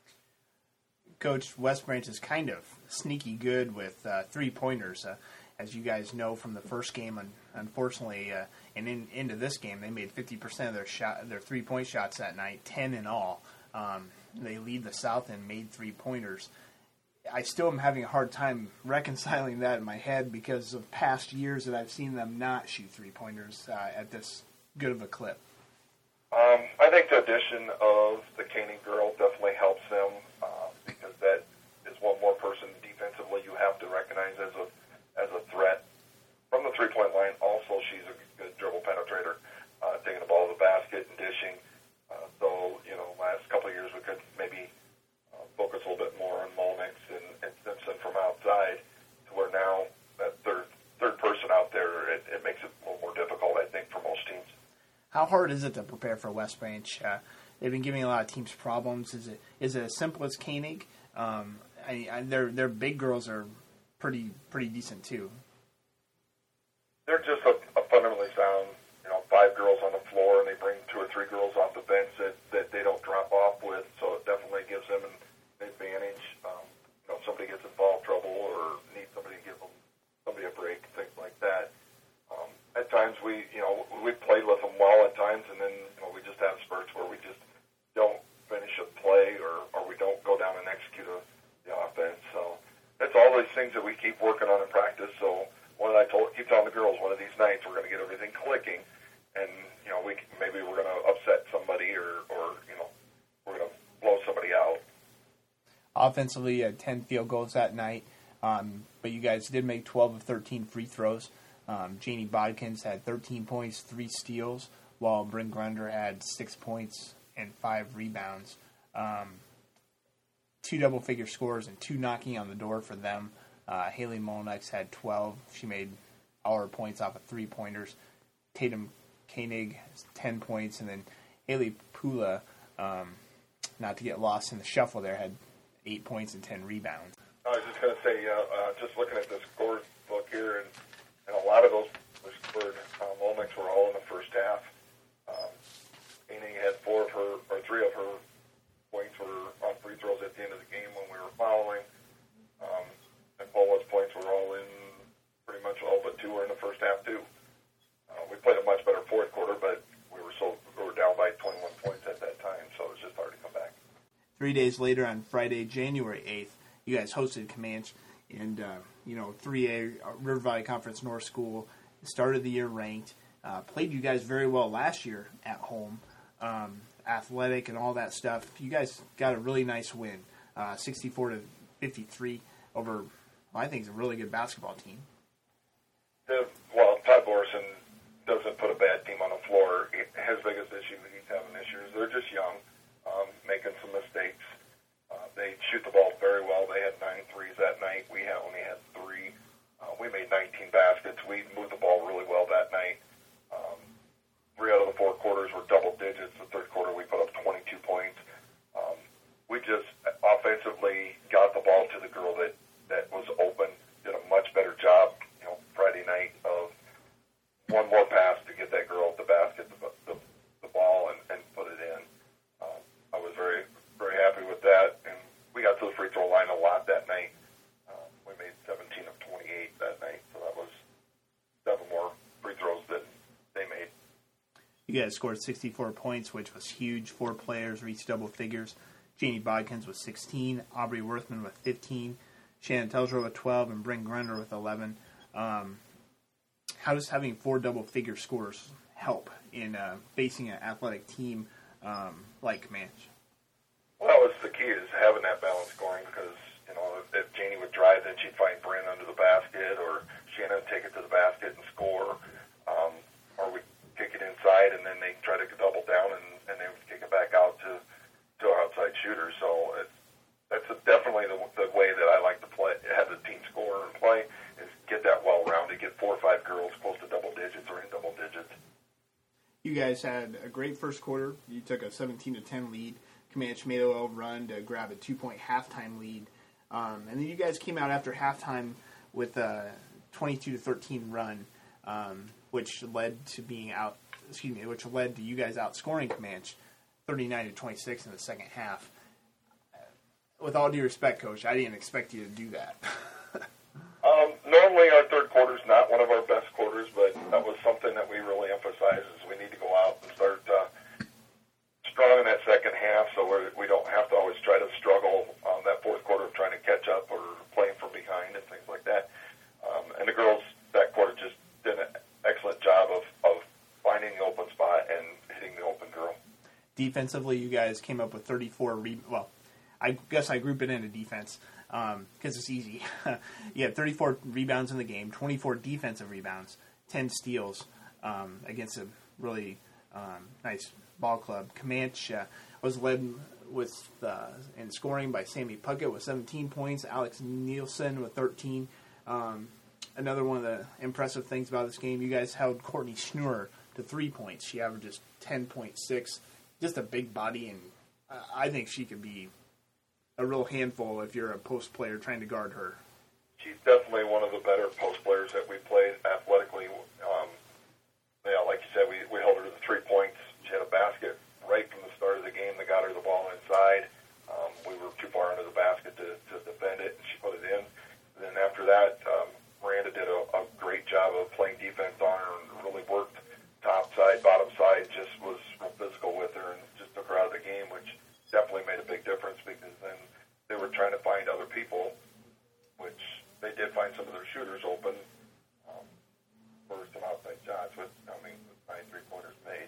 Coach, West Branch is kind of sneaky good with uh, three-pointers. Uh, as you guys know from the first game, un- unfortunately, uh, and in, into this game, they made fifty percent of their shot, their three-point shots that night, ten in all. Um, they lead the South and made three-pointers. I still am having a hard time reconciling that in my head because of past years that I've seen them not shoot three-pointers uh, at this good of a clip. Um, I think the addition of the Koenig girl definitely helps them uh, because that is one more person defensively you have to recognize as a as a threat. From the three-point line, also she's a good dribble penetrator, uh, taking the ball to the basket and dishing. Uh, so, you know, last couple of years we could maybe uh, focus a little bit more on Molnix and, and Simpson from outside to where now that third third person out there, it, it makes it a little more difficult, I think, for most teams. How hard is it to prepare for West Branch? Uh, they've been giving a lot of teams problems. Is it is it as simple as Koenig? Um, I, I, their their big girls are pretty pretty decent too. They're just a, a fundamentally sound, you know, five girls on the floor, and they bring two or three girls off the bench that, that they don't drop off with. So it definitely gives them an, an advantage. Um, you know, if somebody gets in foul trouble or needs somebody to give them somebody a break, things like that. Um, at times we, you know, we played with them well at times, and then you know, we just have spurts where we just don't finish a play or, or we don't go down and execute a, the offense. So it's all these things that we keep working on in practice. So what I told, keep telling the girls, one of these nights we're going to get everything clicking, and you know, we maybe we're going to upset somebody or, or you know, we're going to blow somebody out. Offensively, you had ten field goals that night, um, but you guys did make twelve of thirteen free throws. Um, Janie Bodkins had thirteen points, three steals, while Bryn Grunder had six points and five rebounds. Um, two double-figure scores and two knocking on the door for them. Uh, Haley Molnex had twelve. She made all her points off of three-pointers. Tatum Koenig, ten points. And then Haley Pula, um, not to get lost in the shuffle there, had eight points and ten rebounds. I was just going to say, uh, uh, just looking at the score book here, and, and a lot of those were scored. Uh, Molnex were all in the first half. Um, Koenig had four of her, or three of her points were on free throws at the end of the game when we were fouling. Um, and Paula's points were all in, pretty much all but two were in the first half too. Uh, we played a much better fourth quarter, but we were so we were down by twenty-one points at that time, so it was just hard to come back. Three days later, on Friday, January eighth, you guys hosted Comanche, and uh, you know, three A River Valley Conference North School, started the year ranked, uh, played you guys very well last year at home, um, athletic and all that stuff. You guys got a really nice win, uh, sixty-four to fifty-three over, well, I think it's a really good basketball team. The, well, Todd Borson doesn't put a bad team on the floor. His biggest issue that he's having this year is they're just young, um, making some mistakes. Uh, they shoot the ball very well. They had nine threes that night. We had, only had three. Uh, we made nineteen baskets. We moved the ball really well that night. Um, three out of the four quarters were double digits. The third quarter we put up twenty-two points. Um, we just offensively got the ball to the girl that, that was open, did a much better job, you know, Friday night of one more pass to get that girl at the basket, the, the, the ball, and, and put it in. Um, I was very, very happy with that, and we got to the free throw line a lot that night. Uh, we made seventeen of twenty-eight that night, so that was seven more free throws than they made. You guys scored sixty-four points, which was huge. Four players reached double figures. Janie Bodkins with sixteen, Aubrey Worthman with fifteen, Shannon Telscher with twelve, and Bryn Grunder with eleven. Um, how does having four double-figure scores help in uh, facing an athletic team um, like Comanche? Well, that was the key, is having that balanced scoring, because, you know, if, if Janie would drive, then she'd find Bryn under the basket, or Shannon would take it to the basket and score, um, or we'd kick it inside, and then they try to double down, and, and they would kick it back out to, to our outside shooters. So it, that's a, definitely the, the way that I like to play, have the team score and play, is get that well-rounded, get four or five girls close to double digits or in double digits. You guys had a great first quarter. You took a seventeen to ten lead. Comanche made a little run to grab a two-point halftime lead. Um, and then you guys came out after halftime with a twenty-two to thirteen run, um, which led to being out, excuse me, which led to you guys outscoring Comanche thirty-nine to twenty-six in the second half. With all due respect, Coach, I didn't expect you to do that. Um, normally our third quarter is not one of our best quarters, but that was something that we really emphasize, is we need to go out and start uh, strong in that second half, so we're, we don't have to always try to struggle on that fourth quarter of trying to catch up or playing from behind and things like that. Um, and the girls that quarter just did an excellent job of, of finding the open spot and hitting the open girl. Defensively, you guys came up with thirty-four re- well, I guess I group it into defense because um, it's easy. You had thirty-four rebounds in the game, twenty-four defensive rebounds, ten steals um, against a really um, nice ball club. Comanche uh, was led with uh, in scoring by Sammy Puckett with seventeen points, Alex Nielsen with thirteen. Um, another one of the impressive things about this game, you guys held Courtney Schnur to three points. She averages ten point six. Just a big body, and uh, I think she could be a real handful if you're a post player trying to guard her. she's definitely one of the better post players that we played athletically. Um, yeah, like you said, we, we held her to the three points. She had a basket right from the start of the game that got her the ball inside. Um, we were too far under the basket to, to defend it, and she put it in. And then after that, um, Miranda did a, a great job of playing defense on her and really worked top side, bottom side, just was real physical with her and just took her out of the game, which definitely made a big difference because then they were trying to find other people, which they did find some of their shooters open um, for some outside shots, with, I mean, with nine three-pointers made.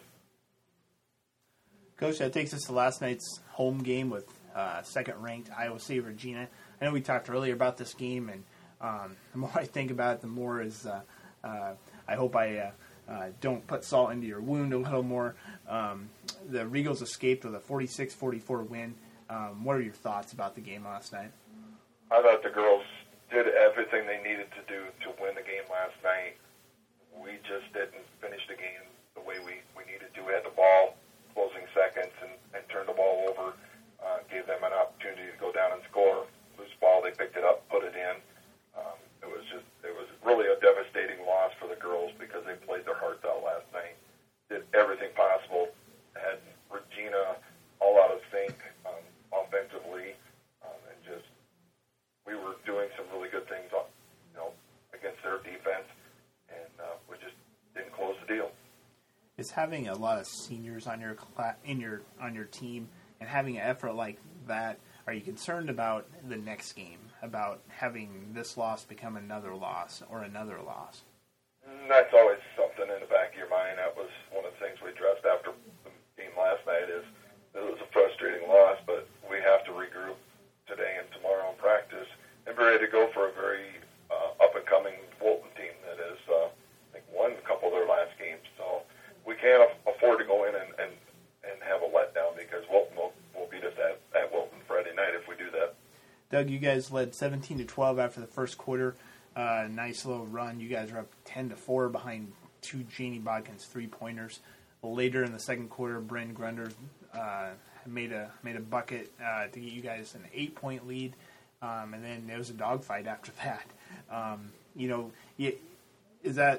Coach, that takes us to last night's home game with uh, second-ranked Iowa State Regina. I know we talked earlier about this game, and um, the more I think about it, the more is uh, uh, I hope I uh, uh, don't put salt into your wound a little more. Um, the Regals escaped with a forty-six forty-four win. Um, what are your thoughts about the game last night? I thought the girls did everything they needed to do to win the game last night. We just didn't finish the game the way we, we needed to. We had the ball closing seconds and, and turned the ball over, uh, gave them an opportunity to go down and score. Loose ball, they picked it up, put it in. Um, it was just, it was really a devastating loss for the girls because they played their hearts out last night. Did everything possible. Had Regina all out of sync um, offensively, um, and just we were doing some really good things, on, you know, against their defense, and uh, we just didn't close the deal. Is having a lot of seniors on your cla- in your on your team and having an effort like that, are you concerned about the next game, about having this loss become another loss or another loss? That's always something in the back of your mind. That was one of the things we addressed after the game last night is it was a frustrating loss, but we have to regroup today and tomorrow in practice and be ready to go for a very uh, up-and-coming Bolton team that has, uh, I think, won a couple of their last games. So we can't afford to go in and, and, and have a letdown because Wilton will, will beat us at, at Wilton Friday night if we do that. Doug, you guys led seventeen to twelve after the first quarter. Uh, nice little run. You guys are up ten to four behind two Janie Bodkins three-pointers. Later in the second quarter, Bryn Grunder uh, made a made a bucket uh, to get you guys an eight-point lead, um, and then there was a dogfight after that. Um, you know, is that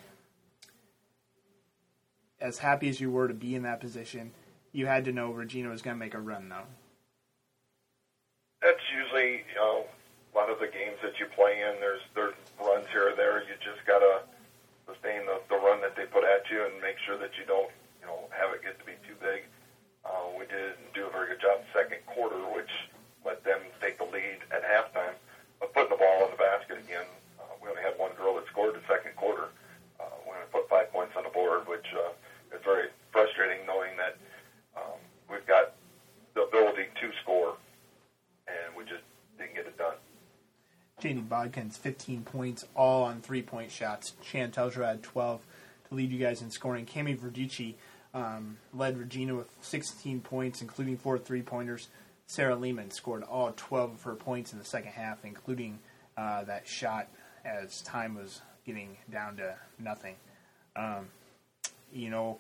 as happy as you were to be in that position? You had to know Regina was going to make a run, though. That's usually, you know, a lot of the games that you play in, there's there's runs here or there. You just got to sustain the, the run that they put at you and make sure that you don't, you know, have it get to be too big. Uh, we didn't do a very good job second quarter, which let them take the lead at halftime. But putting the ball in the basket again, uh, we only had one girl that scored the second quarter. Uh, we only put five points on the board, which uh, is very frustrating knowing that um, we've got the ability to score, and we just didn't get it done. Janie Bodkins, fifteen points, all on three-point shots. Shan Telstra had twelve to lead you guys in scoring. Cami Verducci um, led Regina with sixteen points, including four three-pointers. Sarah Lehman scored all twelve of her points in the second half, including uh, that shot as time was getting down to nothing. Um, you know,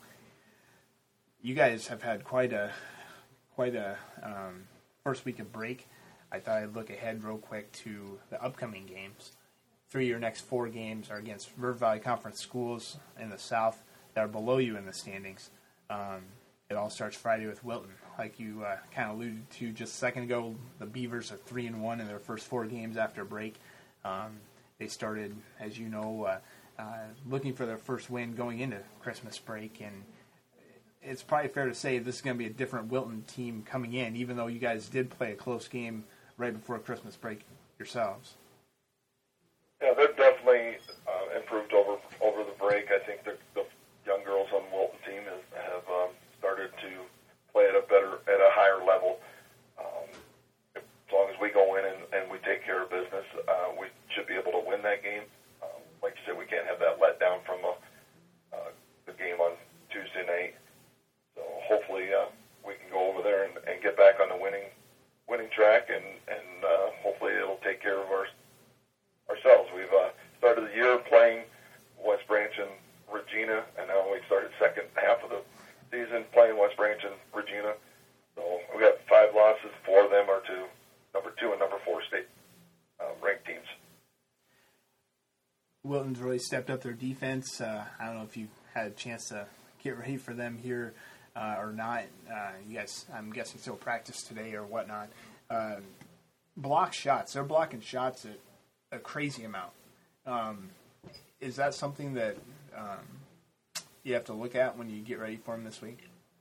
you guys have had quite a quite a um, first week of break. I thought I'd look ahead real quick to the upcoming games. Three of your next four games are against River Valley Conference schools in the South that are below you in the standings. Um, it all starts Friday with Wilton. Like you uh, kind of alluded to just a second ago, the Beavers are three and one in their first four games after break. Um, they started, as you know, uh, uh, looking for their first win going into Christmas break, and it's probably fair to say this is going to be a different Wilton team coming in, even though you guys did play a close game right before Christmas break yourselves. Yeah, they've definitely uh, improved over over the break. I think the, the young girls on the Wilton team has, have um, started to play at a better, at a higher level. Um, as long as we go in and, and we take care of business, uh, we should be able to win that game. Um, like you said, we can't have that letdown from a, uh, the game on Tuesday night. So hopefully uh, we can go over there and, and get back on the winning winning track, and, and uh, hopefully it'll take care of our, ourselves. We've uh, started the year playing West Branch and Regina stepped up their defense. Uh, I don't know if you had a chance to get ready for them here uh, or not. Uh, you guys, I'm guessing, still practice today or whatnot. Uh, block shots. They're blocking shots at a crazy amount. Um, is that something that um, you have to look at when you get ready for them this week?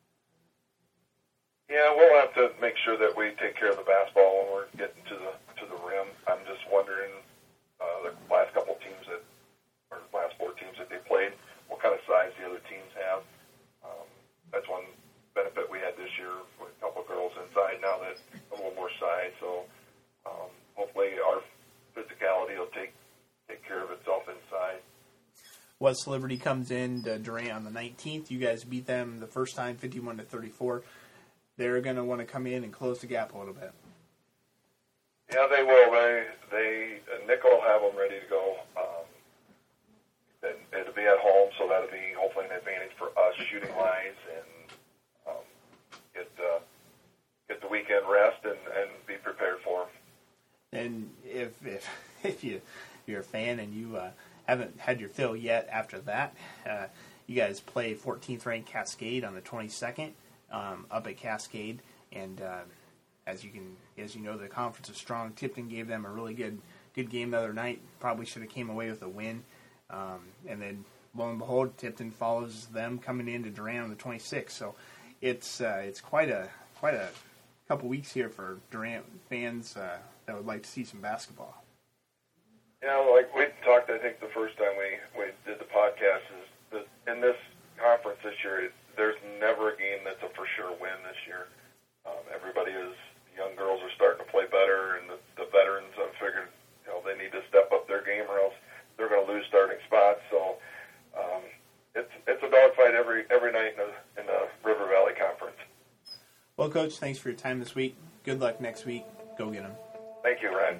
Yeah, we'll have to make sure that we take care of the basketball when we're getting to the to the rim. I'm just wondering uh, the last couple teams that, or last four teams that they played, what kind of size the other teams have. Um, that's one benefit we had this year with a couple of girls inside. Now that a little more size, so um, hopefully our physicality will take take care of itself inside. West Liberty comes in to Durant on the nineteenth. You guys beat them the first time, fifty-one to thirty-four. They're going to want to come in and close the gap a little bit. Yeah, they will. They, they uh, Nick will have them ready to go. Um, it, it'll be at home, so that'll be hopefully an advantage for us shooting-wise and um, get uh, get the weekend rest and, and be prepared for them. And if if if you you're a fan and you uh, haven't had your fill yet after that, uh, you guys play fourteenth ranked Cascade on the twenty-second. Um, up at Cascade, and uh, as you can, as you know, the conference is strong. Tipton gave them a really good, good game the other night. Probably should have came away with a win, um, and then lo and behold, Tipton follows them coming into Durant on the twenty-sixth. So it's uh, it's quite a quite a couple weeks here for Durant fans uh, that would like to see some basketball. Yeah, like we talked, I think the first time we, we did the podcast is that in this conference this year. It, There's never a game that's a for sure win this year. Um, everybody is, young girls are starting to play better, and the, the veterans have figured, you know, they need to step up their game or else they're going to lose starting spots. So um, it's it's a dogfight every every night in the, in the River Valley Conference. Well, Coach, thanks for your time this week. Good luck next week. Go get them. Thank you, Ryan.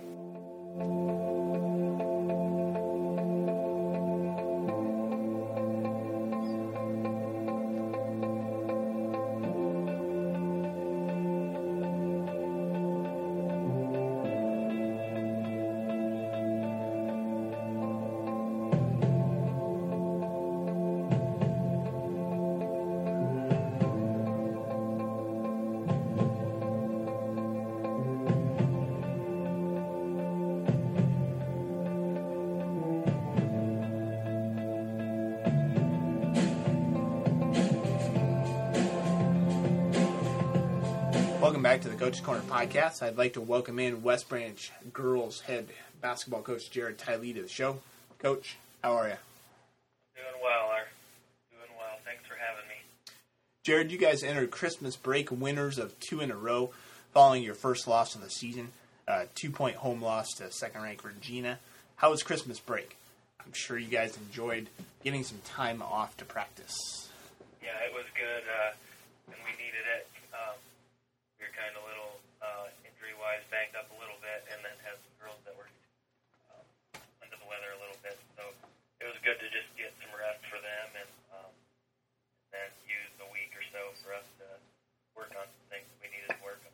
Welcome back to the Coach's Corner podcast. I'd like to welcome in West Branch girls head basketball coach Jared Tyley to the show. Coach, how are you? Doing well, Art. Doing well. Thanks for having me. Jared, you guys entered Christmas break winners of two in a row following your first loss of the season, a two-point home loss to second-ranked Regina. How was Christmas break? I'm sure you guys enjoyed getting some time off to practice. Yeah, it was good, uh, and we needed it. Um, we were kind of a little uh, injury-wise banged up a little bit, and then had some girls that were um, under the weather a little bit. So it was good to just get some rest for them, and um, then use a week or so for us to work on some things that we needed to work on.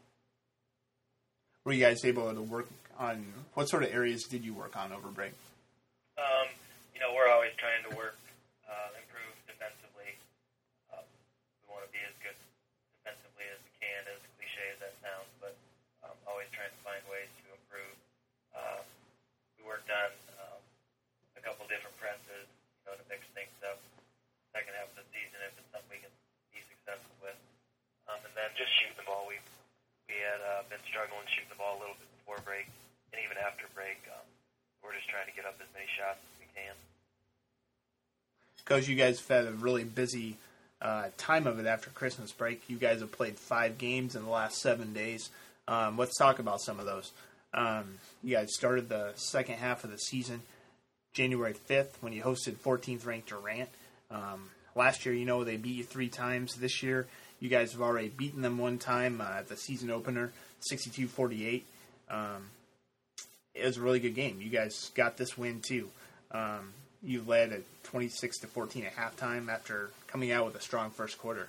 Were you guys able to work on, what sort of areas did you work on over break? Um, you know, we're always trying to work, uh, improve defensively. Um, we want to be as good defensively as we can, as cliche as that sounds, but um, always trying to find ways to improve. Uh, we worked on um, a couple different presses, you know, to mix things up. Second half of the season, if it's something we can be successful with. Um, and then just shooting the ball. We we had uh, been struggling shooting the ball a little bit before break, and even after break. Um, we're just trying to get up as many shots as we can. Coach, you guys have had a really busy uh, time of it after Christmas break. You guys have played five games in the last seven days. Um, let's talk about some of those. Um, you guys started the second half of the season January fifth when you hosted fourteenth ranked Durant. Um, last year, you know, they beat you three times. This year, you guys have already beaten them one time uh, at the season opener, sixty-two forty-eight. Um, it was a really good game. You guys got this win, too. Um, you led at twenty-six to fourteen at halftime after coming out with a strong first quarter.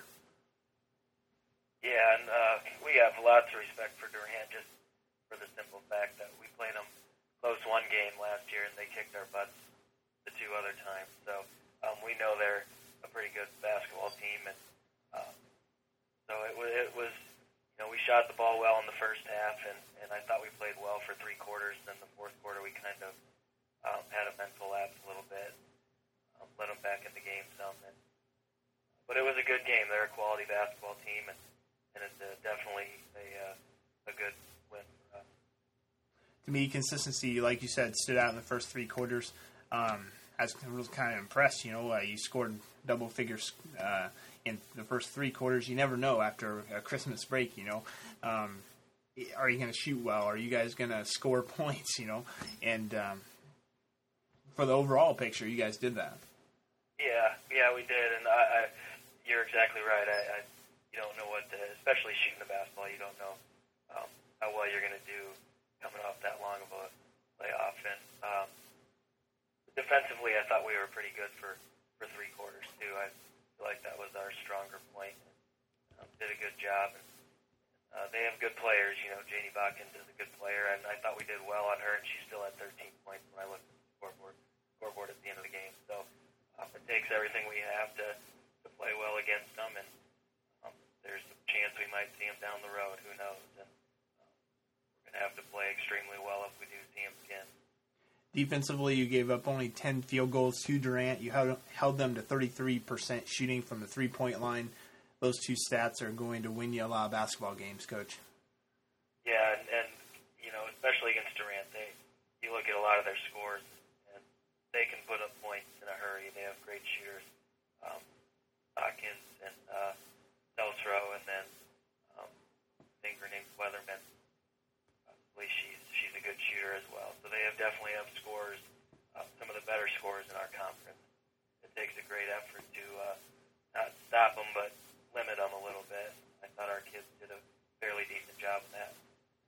Yeah, and uh, we have lots of respect for Durant just for the simple fact that we played them close one game last year and they kicked our butts the two other times. So um, we know they're a pretty good basketball team, and uh, so it was, it was, you know, we shot the ball well in the first half, and, and I thought we played well for three quarters. Then the fourth quarter, we kind of um, had a mental lapse a little bit, um, let them back in the game some. And, but it was a good game. They're a quality basketball team, and, and it's uh, definitely a, uh, a good win for us. To me, consistency, like you said, stood out in the first three quarters. Um, I was, was kind of impressed. You know, uh, you scored double figures uh, in the first three quarters. You never know after a Christmas break. You know, um, are you going to shoot well? Are you guys going to score points? You know, and um, for the overall picture, you guys did that. Yeah, yeah, we did, and I, I you're exactly right. I, I you don't know what, to, especially shooting the basketball, you don't know um, how well you're going to do coming off that long of a playoff. And um, defensively, I thought we were pretty good for, for three quarters too. I feel like that was our stronger point. Um, did a good job. And, uh, they have good players. You know, Janie Botkins is a good player, and I thought we did well on her, and she still had thirteen points when I looked at the scoreboard, scoreboard at the end of the game. So um, it takes everything we have to, to play well against them, and um, there's a chance we might see them down the road. Who knows? And um, we're going to have to play extremely well if we do see them again. Defensively, you gave up only ten field goals to Durant. You held, held them to thirty-three percent shooting from the three-point line. Those two stats are going to win you a lot of basketball games, Coach. Yeah, and, and you know, especially against Durant, they you look at a lot of their scores, and they can put up points in a hurry. They have great shooters, um, Hawkins and uh, Telsrow, and then um, I think her name's Weatherman. Probably she's she's a good shooter as well. So they have definitely have scores, uh, some of the better scores in our conference. It takes a great effort to uh, not stop them, but limit them a little bit. I thought our kids did a fairly decent job of that.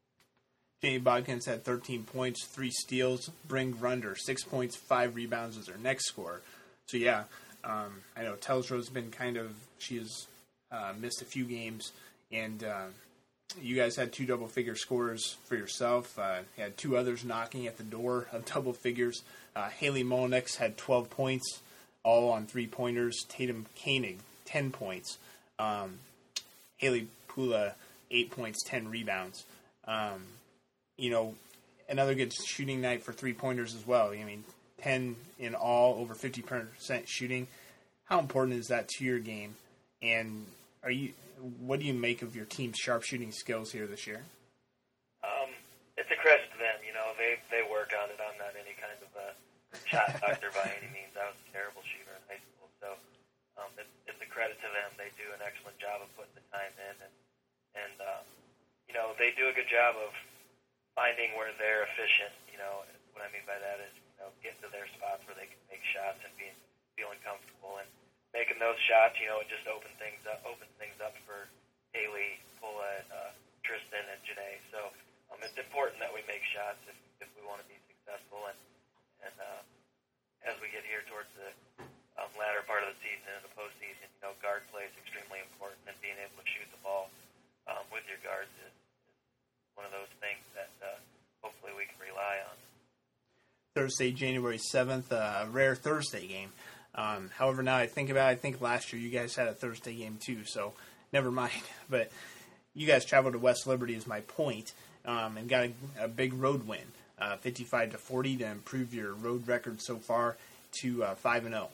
Janie Botkins had thirteen points, three steals. Bryn Grunder, six points, five rebounds as her next scorer. So, yeah, um, I know Telsrow's been kind of, she has uh, missed a few games, and uh, you guys had two double-figure scorers for yourself. Uh, you had two others knocking at the door of double figures. Uh, Haley Molnix had twelve points, all on three-pointers. Tatum Koenig, ten points. Um, Haley Pula, eight points, ten rebounds. Um, you know, another good shooting night for three-pointers as well. I mean, ten in all, over fifty percent shooting. How important is that to your game? And are you, what do you make of your team's sharpshooting skills here this year? Um, it's a credit to them. You know, they they work on it. I'm not any kind of a shot doctor by any means. I was a terrible shooter in high school, so um, it, it's a credit to them. They do an excellent job of putting the time in, and and um, you know, they do a good job of finding where they're efficient. You know, what I mean by that is, you know, getting to their spots where they can make shots and being feeling comfortable, and making those shots. You know, it just opens things up, opens things up for Haley, Pula, and uh, Tristan, and Janae. So um, it's important that we make shots if, if we want to be successful. And and uh, as we get here towards the um, latter part of the season and the postseason, you know, guard play is extremely important, and being able to shoot the ball um, with your guards is, is one of those things that uh, hopefully we can rely on. Thursday, January seventh, a uh, rare Thursday game. Um, however, now I think about it, I think last year you guys had a Thursday game too, so never mind. But you guys traveled to West Liberty is my point, um, and got a, a big road win, uh, fifty-five to forty, to improve your road record so far to uh, five and zero.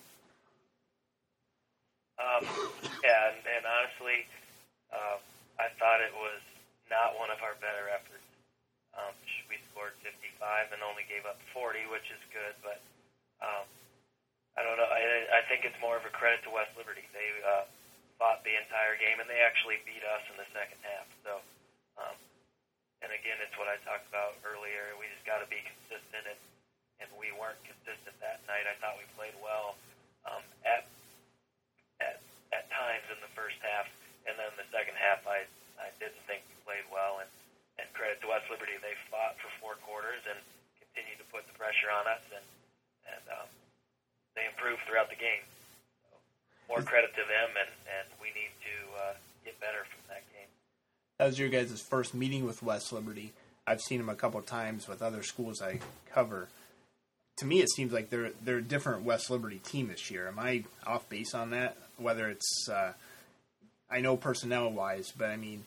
Um, yeah, and, and honestly, uh, I thought it was not one of our better efforts. Um, we scored fifty-five and only gave up forty, which is good, but um, I don't know. I, I think it's more of a credit to West Liberty. They uh, fought the entire game, and they actually beat us in the second half. So, um, and again, it's what I talked about earlier. We just got to be consistent, and, and we weren't consistent that night. I thought we played well um, at at at times in the first half, and then the second half, I I didn't think we played well. And, and credit to West Liberty, they fought for four quarters and continued to put the pressure on us, and and um, they improved throughout the game. So more credit to them, and, and we need to uh, get better from that game. That was your guys' first meeting with West Liberty. I've seen them a couple of times with other schools I cover. to me, it seems like they're they're a different West Liberty team this year. Am I off base on that? Whether it's, uh, I know personnel wise, but I mean,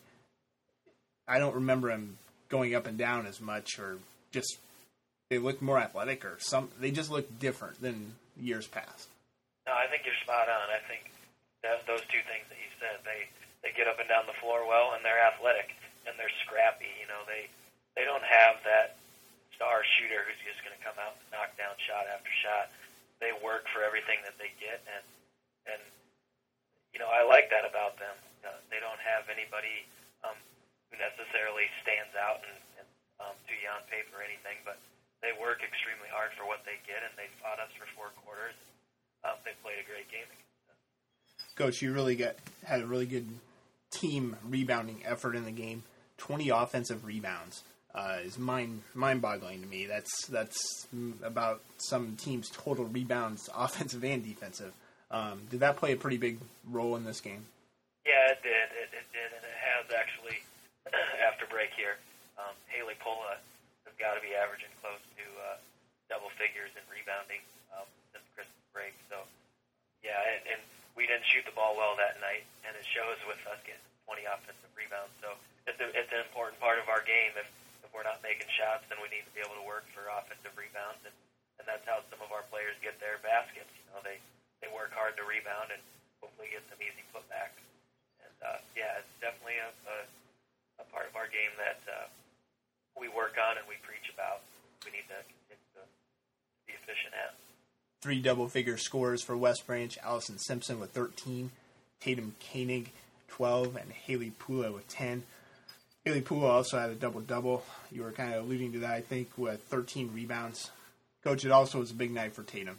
I don't remember them going up and down as much, or just they look more athletic, or some. They just look different than years past. No, I think you're spot on. I think that those two things that you said, they they get up and down the floor well, and they're athletic and they're scrappy. You know, they they don't have that star shooter who's just going to come out and knock down shot after shot. They work for everything that they get, and and you know, I like that about them. Uh, they don't have anybody um, who necessarily stands out and, and um, to you on paper or anything, but they work extremely hard for what they get, and they fought us for four quarters. Um, they played a great game against us. Coach, you really got had a really good team rebounding effort in the game. Twenty offensive rebounds. Uh, is mind mind boggling to me. That's that's about some teams' total rebounds, offensive and defensive. Um, did that play a pretty big role in this game? Yeah, it did. It, it did, and it has actually after break here. Um, Haley Pula has got to be averaging close to uh, double figures in rebounding um, since Christmas break. So yeah, and, and we didn't shoot the ball well that night, and it shows with us getting twenty offensive rebounds. So it's a, it's an important part of our game. If If we're not making shots, then we need to be able to work for offensive rebounds, and, and that's how some of our players get their baskets. You know, they, they work hard to rebound and hopefully get some easy putbacks. And uh, yeah, it's definitely a, a, a part of our game that uh, we work on and we preach about. We need to continue to be efficient at. Three double-figure scores for West Branch: Allison Simpson with thirteen, Tatum Koenig twelve, and Haley Pula with ten. Haley Pula also had a double-double. You were kind of alluding to that, I think, with thirteen rebounds. Coach, it also was a big night for Tatum.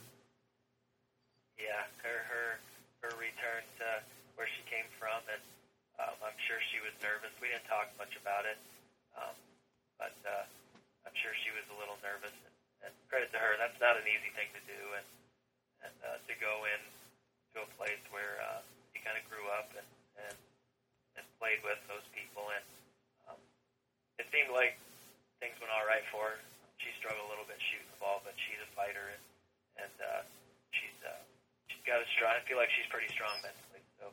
Yeah, her her, her return to where she came from, and um, I'm sure she was nervous. We didn't talk much about it, um, but uh, I'm sure she was a little nervous. And, and credit to her, that's not an easy thing to do, and, and uh, to go in to a place where uh, she kind of grew up and, and, and played with those people, and it seemed like things went all right for her. She struggled a little bit shooting the ball, but she's a fighter, and, and uh, she's uh, she's got a strong. I feel like she's pretty strong mentally. So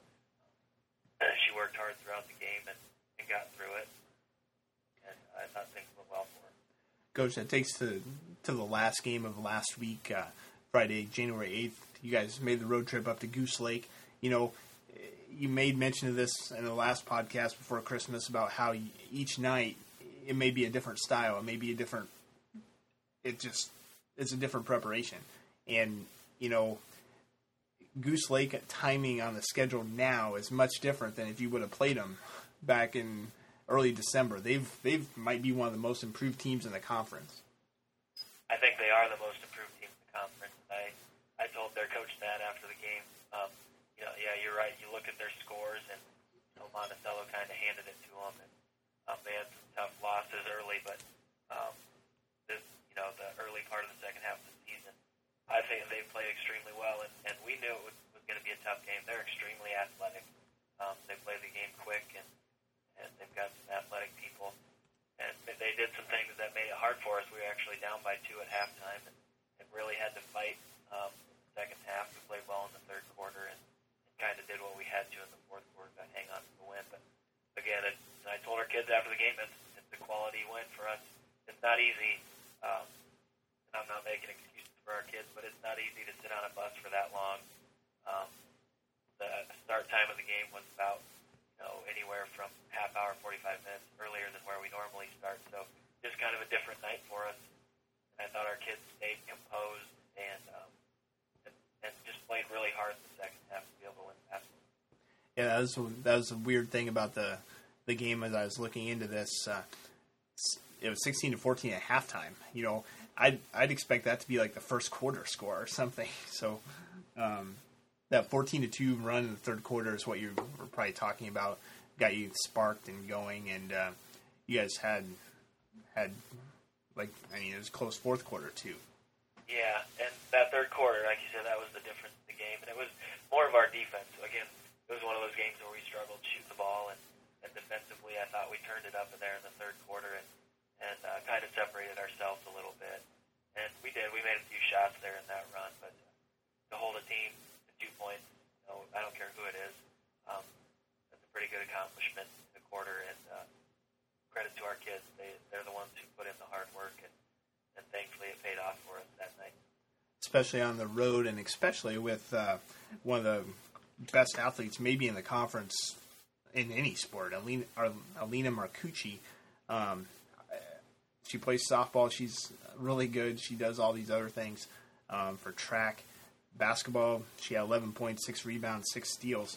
uh, she worked hard throughout the game and, and got through it, and I thought things went well for her. Coach, that takes to to the last game of last week, uh, Friday, January eighth. You guys made the road trip up to Goose Lake. You know, you made mention of this in the last podcast before Christmas about how each night it may be a different style. It may be a different, it just, it's a different preparation. And, you know, Goose Lake timing on the schedule now is much different than if you would have played them back in early December. They've, they've might be one of the most improved teams in the conference. I think they are the most improved team in the conference. I, I told their coach that after the game. Um, you know, yeah, you're right. You look at their scores, and you know, Monticello kind of handed it to them, and Um, they had some tough losses early, but um, this, you know, the early part of the second half of the season, I think they played extremely well, and, and we knew it was, was going to be a tough game. They're extremely athletic. Um, they play the game quick, and, and they've got some athletic people. And they did some things that made it hard for us. We were actually down by two at halftime, and, and really had to fight um, in the second half. We played well in the third quarter, and, and kind of did what we had to in the fourth quarter to hang on to the win. But again, it, I told our kids after the game, it's, it's a quality win for us. It's not easy, um, and I'm not making excuses for our kids, but it's not easy to sit on a bus for that long. Um, the start time of the game was about, you know, anywhere from half hour, forty-five minutes earlier than where we normally start. So just kind of a different night for us. And I thought our kids stayed composed and, um, and, and just played really hard in the second half to be able to win basketball. Yeah, that was that was a weird thing about the the game as I was looking into this. Uh, it was sixteen to fourteen at halftime. You know, I'd I'd expect that to be like the first quarter score or something. So um, that fourteen to two run in the third quarter is what you were probably talking about. Got you sparked and going, and uh, you guys had had like I mean it was a close fourth quarter too. Yeah, and that third quarter, like you said, that was the difference in the game, and it was more of our defense. So again, it was one of those games where we struggled to shoot the ball, and, and defensively, I thought we turned it up in there in the third quarter and, and uh, kind of separated ourselves a little bit. and we did. We made a few shots there in that run, but to hold a team to two points, you know, I don't care who it is, um, that's a pretty good accomplishment in the quarter, and uh, credit to our kids. They, they're the ones who put in the hard work, and, and thankfully it paid off for us that night. Especially on the road, and especially with uh, one of the best athletes maybe in the conference in any sport, Alina, Alina Marcucci. Um, she plays softball. She's really good. She does all these other things um, for track. Basketball, she had eleven points, six rebounds, six steals.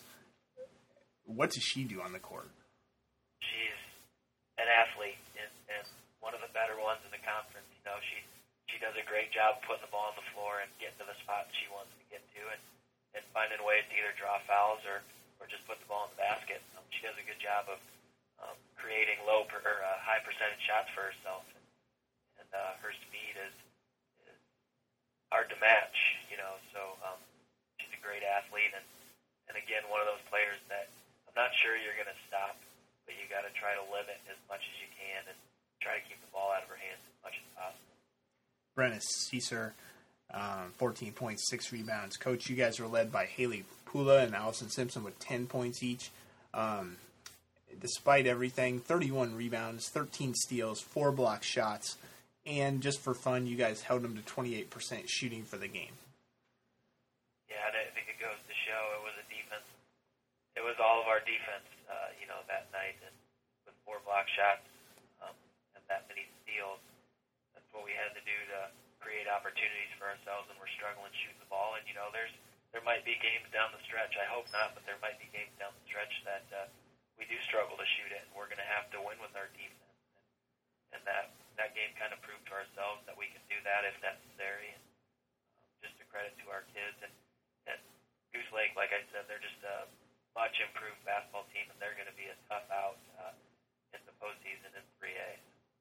What does she do on the court? She's an athlete and, and one of the better ones in the conference. You know, she she does a great job putting the ball on the floor and getting to the spot she wants to get to, and, and finding ways to either draw fouls or, or just put the ball in the basket. Um, she does a good job of um, creating low per, or uh, high percentage shots for herself, and, and uh, her speed is, is hard to match. You know, so um, she's a great athlete, and, and again, one of those players that I'm not sure you're going to stop, but you got to try to limit as much as you can and try to keep the ball out of her hands as much as possible. Brenna Caesar, um, fourteen points, six rebounds. Coach, you guys were led by Haley Pula and Allison Simpson with ten points each. Um, despite everything, thirty-one rebounds, thirteen steals, four block shots, and just for fun, you guys held them to twenty-eight percent shooting for the game. Yeah, I think it goes to show it was a defense. It was all of our defense, uh, you know, that night, and with four block shots um, and that many steals. That's what we had to do to create opportunities for ourselves when we're struggling shooting the ball. And, you know, there's there might be games down the stretch. I hope not, but there might be games down the stretch that uh, we do struggle to shoot it, and we're going to have to win with our defense. And, and that, that game kind of proved to ourselves that we can do that if necessary. And um, just a credit to our kids. And, and Goose Lake, like I said, they're just a much improved basketball team, and they're going to be a tough out uh, in the postseason in three A.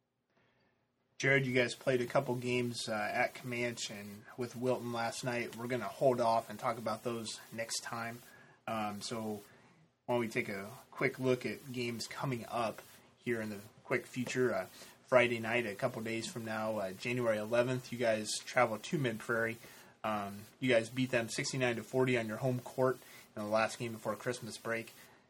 Jared, you guys played a couple games uh, at Comanche and with Wilton last night. We're going to hold off and talk about those next time. Um, so why don't we take a quick look at games coming up here in the quick future. Uh, Friday night, a couple days from now, uh, January eleventh, you guys travel to Mid-Prairie. Um, you guys beat them sixty-nine to forty on your home court in the last game before Christmas break.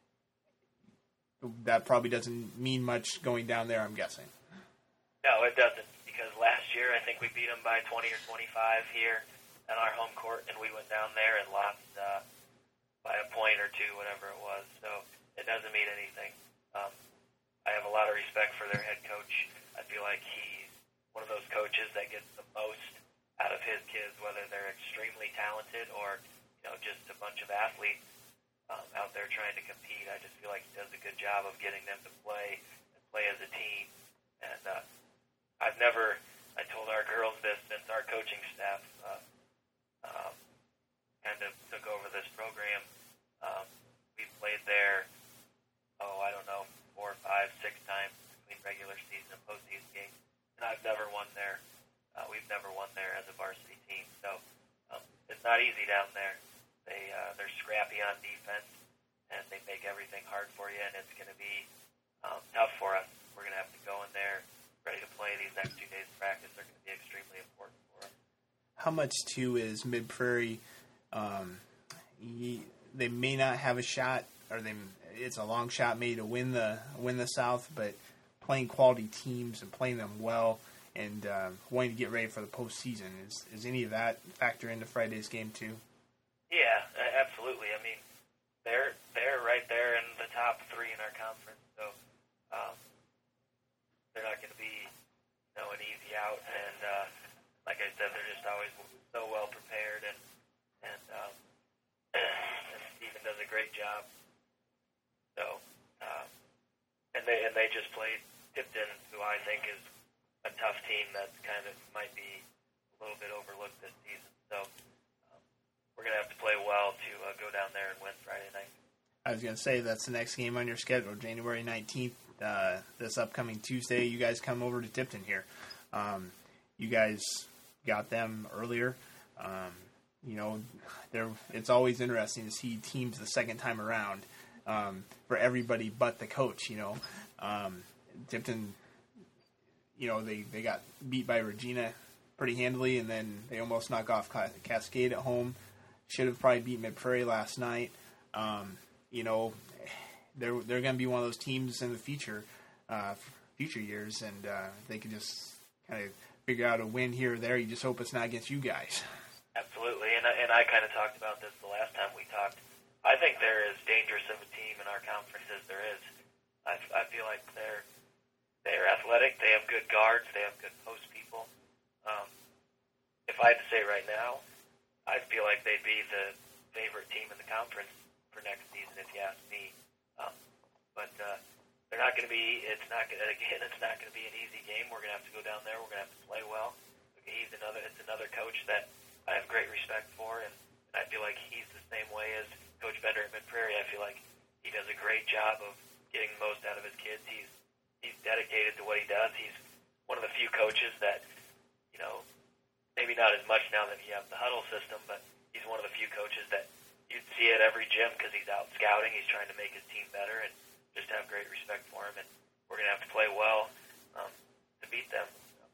That probably doesn't mean much going down there, I'm guessing. No, it doesn't, because last year I think we beat them by twenty or twenty-five here on our home court, and we went down there and lost uh, by a point or two, whatever it was. So it doesn't mean anything. Um, I have a lot of respect for their head coach. I feel like he's one of those coaches that gets the most out of his kids, whether they're extremely talented or, you know, just a bunch of athletes um, out there trying to compete. I just feel like he does a good job of getting them to play and play as a team. And uh, I've never, I told our girls this since our coaching staff uh, um, kind of took over this program. Um, we've played there, oh, I don't know, four, five, six times between regular season and postseason games. And I've never won there. Uh, we've never won there as a varsity team. So um, it's not easy down there. They, uh, they're scrappy on defense, and they make everything hard for you, and it's going to be um, tough for us. We're going to have to go in there ready to play. These next two days of practice are going to be extremely important for us. How much, too, is Mid-Prairie, um, ye, they may not have a shot, or they it's a long shot maybe to win the win the South, but playing quality teams and playing them well and uh, wanting to get ready for the postseason, is, is any of that factor into Friday's game, too? Yeah, absolutely. I mean, they're, they're right there in the top three in our conference, so um, they're not going to be, you know, an easy out. And uh, like I said, they're just always so well prepared, and and, um, and Stephen does a great job. So, um, and they and they just played Tipton, who I think is a tough team that kind of might be a little bit overlooked this season. So um, we're going to have to play well to uh, go down there and win Friday night. I was going to say that's the next game on your schedule, January nineteenth. Uh, this upcoming Tuesday, you guys come over to Tipton here. Um, you guys got them earlier. Um, you know, it's always interesting to see teams the second time around um, for everybody but the coach, you know. Um, Tipton, you know, they, they got beat by Regina pretty handily, and then they almost knock off Cascade at home. Should have probably beat Mid Prairie last night. Um, you know, they're they're going to be one of those teams in the future, uh, future years, and uh, they can just kind of figure out a win here or there. You just hope it's not against you guys. Absolutely, and I, and I kind of talked about this the last time we talked. I think they're as dangerous of a team in our conference as there is. I, I feel like they're they're athletic. They have good guards. They have good post people. Um, if I had to say right now, I feel like they'd be the favorite team in the conference for next season, if you ask me. Um, but uh, they're not going to be. It's not going. Again, it's not going to be an easy game. We're going to have to go down there. We're going to have to play well. He's another. It's another coach that I have great respect for, and, and I feel like he's the same way as Coach Bender at Mid Prairie. I feel like he does a great job of getting the most out of his kids. He's he's dedicated to what he does. He's one of the few coaches that, you know, maybe not as much now that you have the huddle system, but he's one of the few coaches that you'd see at every gym because he's out scouting. He's trying to make his team better, and just have great respect for him. And we're going to have to play well um, to beat them.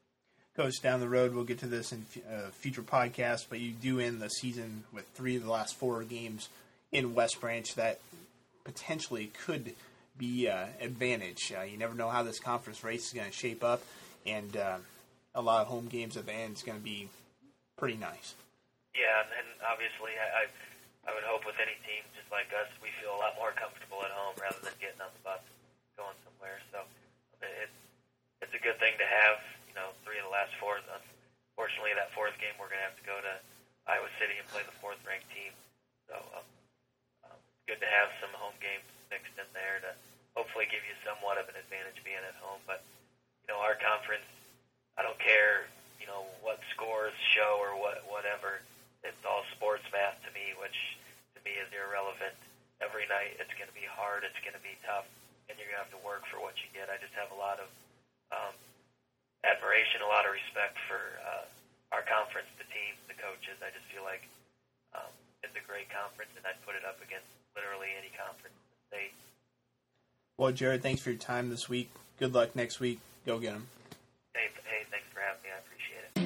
Coach, down the road, we'll get to this in uh, future podcasts, but you do end the season with three of the last four games in West Branch that potentially could be an uh, advantage. Uh, you never know how this conference race is going to shape up, and uh, a lot of home games at the end is going to be pretty nice. Yeah, and obviously I, I I would hope with any team just like us, we feel a lot more comfortable at home rather than getting on the bus going somewhere. So it's it's a good thing to have, you know, three of the last four. Unfortunately, that fourth game we're going to have to go to Iowa City and play the fourth-ranked team. So um, um, good to have some home games mixed in there to hopefully give you somewhat of an advantage being at home. But, you know, our conference, I don't care, you know, what scores show or what whatever. It's all sports math to me, which to me is irrelevant. Every night it's going to be hard, it's going to be tough, and you're going to have to work for what you get. I just have a lot of um, admiration, a lot of respect for uh, our conference, the teams, the coaches. I just feel like um, it's a great conference, and I'd put it up against literally any conference in the state. Well, Jared, thanks for your time this week. Good luck next week. Go get them. Hey, hey, thanks for having me. I appreciate it.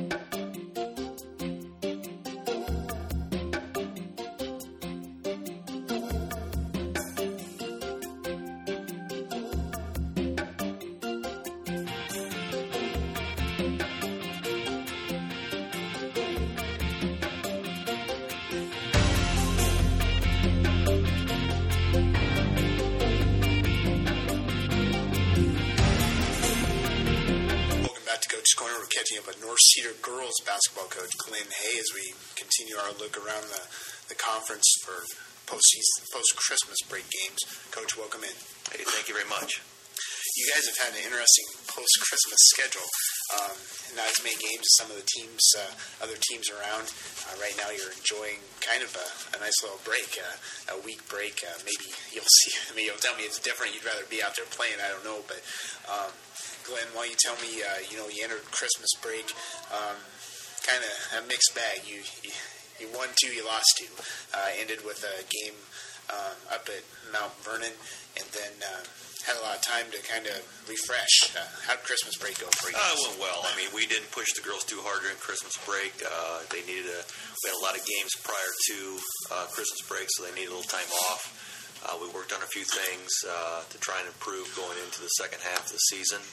But North Cedar girls basketball coach Glenn Hay as we continue our look around the, the conference for post-season, post-Christmas break games. Coach, welcome in. Hey, thank you very much. You guys have had an interesting post-Christmas schedule. Um, not as many games as some of the teams, uh, other teams around. Uh, right now you're enjoying kind of a, a nice little break, uh, a week break. Uh, maybe you'll see, I mean, you'll tell me it's different. You'd rather be out there playing, I don't know. But, um, Glenn, why don't you tell me, uh, you know, you entered Christmas break, um, kind of a mixed bag. You, you you won two, you lost two. Uh, ended with a game um, up at Mount Vernon, and then uh, had a lot of time to kind of refresh. Uh, how'd Christmas break go for you? Uh, it went well. I mean, we didn't push the girls too hard during Christmas break. Uh, they needed a. We had a lot of games prior to uh, Christmas break, so they needed a little time off. Uh, we worked on a few things uh, to try and improve going into the second half of the season.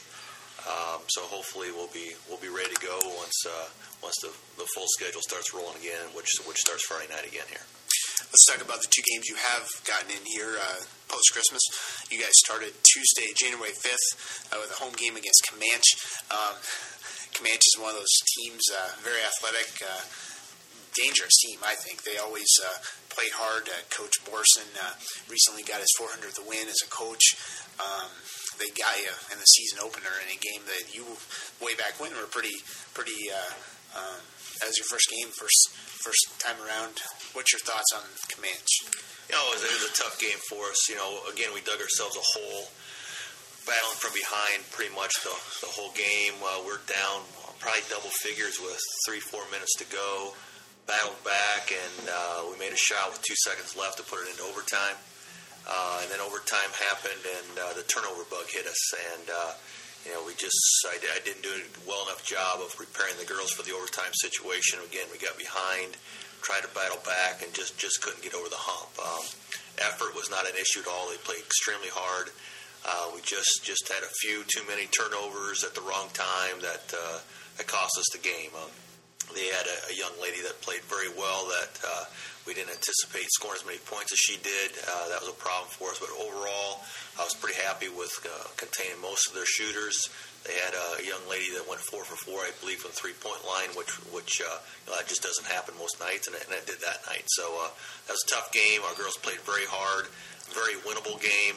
Um, so hopefully we'll be we'll be ready to go once uh, once the, the full schedule starts rolling again, which which starts Friday night again here. Let's talk about the two games you have gotten in here uh, post-Christmas. You guys started Tuesday, January fifth, uh, with a home game against Comanche. Um, Comanche is one of those teams, uh, very athletic, uh, dangerous team, I think. They always uh, play hard. Uh, Coach Borson uh, recently got his four hundredth win as a coach. Um, they got you in the season opener in a game that you, way back when, were pretty, pretty. Uh, um, that was your first game, first first time around. What's your thoughts on Comanche? You know, it was, it was a tough game for us. You know, again, we dug ourselves a hole, battling from behind pretty much the, the whole game. Uh, we're down probably double figures with three, four minutes to go. Battled back, and uh, we made a shot with two seconds left to put it into overtime. Uh, and then overtime happened, and uh, the turnover bug hit us. And, uh, you know, we just I, I didn't do a well enough job of preparing the girls for the overtime situation. Again, we got behind, tried to battle back, and just, just couldn't get over the hump. Um, effort was not an issue at all. They played extremely hard. Uh, we just, just had a few too many turnovers at the wrong time that uh, that cost us the game. Um, they had a, a young lady that played very well that uh, we didn't anticipate scoring as many points as she did. Uh, that was a problem for us. But overall, I was pretty happy with uh, containing most of their shooters. They had a young lady that went four for four, I believe, from the three-point line, which which uh, you know, that just doesn't happen most nights, and it, and it did that night. So uh, that was a tough game. Our girls played very hard, very winnable game,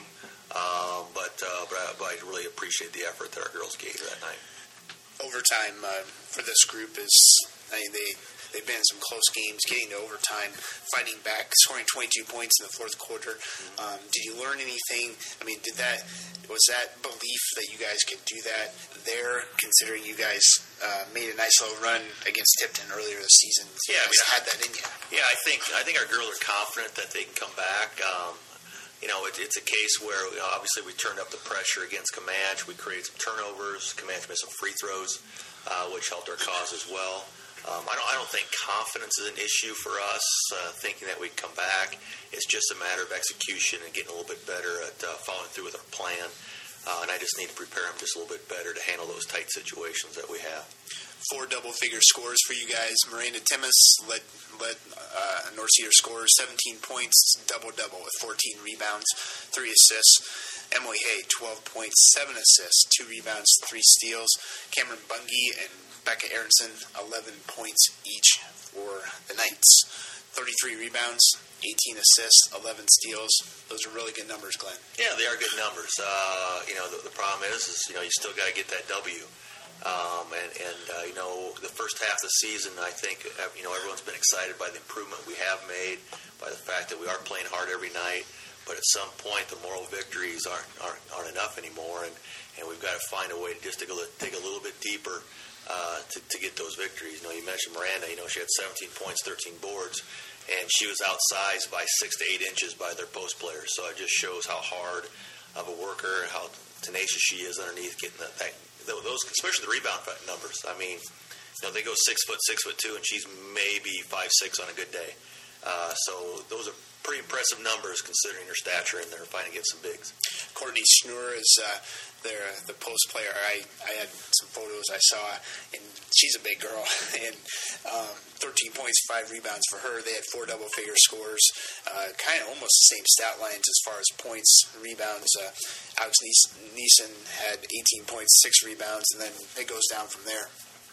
uh, but, uh, but, I, but I really appreciate the effort that our girls gave that night. Overtime uh, for this group is, I mean, they, they've been in some close games, getting to overtime, fighting back, scoring twenty-two points in the fourth quarter. Um, did you learn anything? I mean, did that, was that belief that you guys could do that there, considering you guys uh, made a nice little run against Tipton earlier this season? You yeah, I mean, had that in you. Yeah, I think I think our girls are confident that they can come back. Um, You know, it, it's a case where you know, obviously we turned up the pressure against Comanche. We created some turnovers. Comanche missed some free throws, uh, which helped our cause as well. Um, I don't, I don't think confidence is an issue for us, uh, thinking that we'd come back. It's just a matter of execution and getting a little bit better at uh, following through with our plan. Uh, and I just need to prepare them just a little bit better to handle those tight situations that we have. Four double-figure scores for you guys. Miranda Timmis led, led uh, North Cedar scores, seventeen points, double-double with fourteen rebounds, three assists. Emily Hay, twelve points, seven assists, two rebounds, three steals. Cameron Bungie and Becca Aronson, eleven points each for the Knights. thirty-three rebounds, eighteen assists, eleven steals. Those are really good numbers, Glenn. Yeah, they are good numbers. Uh, you know, the, the problem is, is, you know, you still got to get that W. Um, and, and uh, you know, the first half of the season, I think, you know, everyone's been excited by the improvement we have made, by the fact that we are playing hard every night. But at some point, the moral victories aren't aren't, aren't enough anymore, and, and we've got to find a way to just dig a, dig a little bit deeper uh, to, to get those victories. You know, you mentioned Miranda. You know, she had seventeen points, thirteen boards, and she was outsized by six to eight inches by their post players. So it just shows how hard of a worker, how tenacious she is underneath getting that. that Those, especially the rebound numbers. I mean, you know, they go six foot, six foot two, and she's maybe five six on a good day. Uh, so those are pretty impressive numbers considering her stature, and they're fighting against some bigs. Courtney Schnur is uh, their the post player. I, I had some photos I saw, and she's a big girl, and um, thirteen points, five rebounds for her. They had four double-figure scores, uh, kind of almost the same stat lines as far as points, rebounds. Uh, Alex Neeson had eighteen points, six rebounds, and then it goes down from there.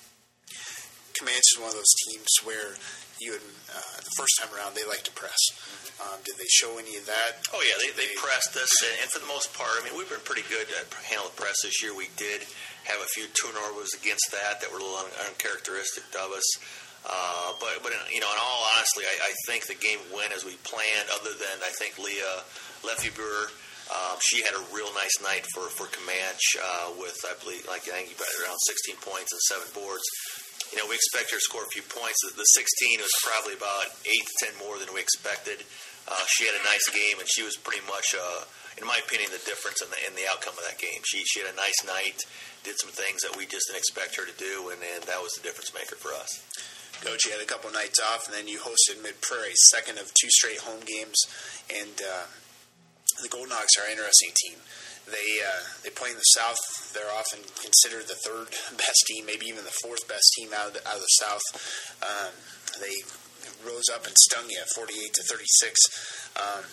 Comanche is one of those teams where you had, uh, the first time around, they like to press. Um, did they show any of that? Oh, yeah, they, they, they pressed us, and, and for the most part, I mean, we've been pretty good at handling the press this year. We did have a few turnovers against that that were a little un- uncharacteristic of us. Uh, but, but in, you know, in all honesty, I, I think the game went as we planned, other than, I think, Leah Lefebvre. Um, she had a real nice night for, for Comanche uh, with, I believe, like I think around sixteen points and seven boards. You know, we expect her to score a few points. The, the sixteen was probably about eight to ten more than we expected. Uh, she had a nice game, and she was pretty much, uh, in my opinion, the difference in the in the outcome of that game. She she had a nice night, did some things that we just didn't expect her to do, and, and that was the difference maker for us. Coach, you had a couple nights off, and then you hosted Mid-Prairie, second of two straight home games, and uh, the Golden Hawks are an interesting team. They uh, they play in the South. They're often considered the third best team, maybe even the fourth best team out of the, out of the South. Um, they rose up and stung you, forty-eight to thirty-six. Um,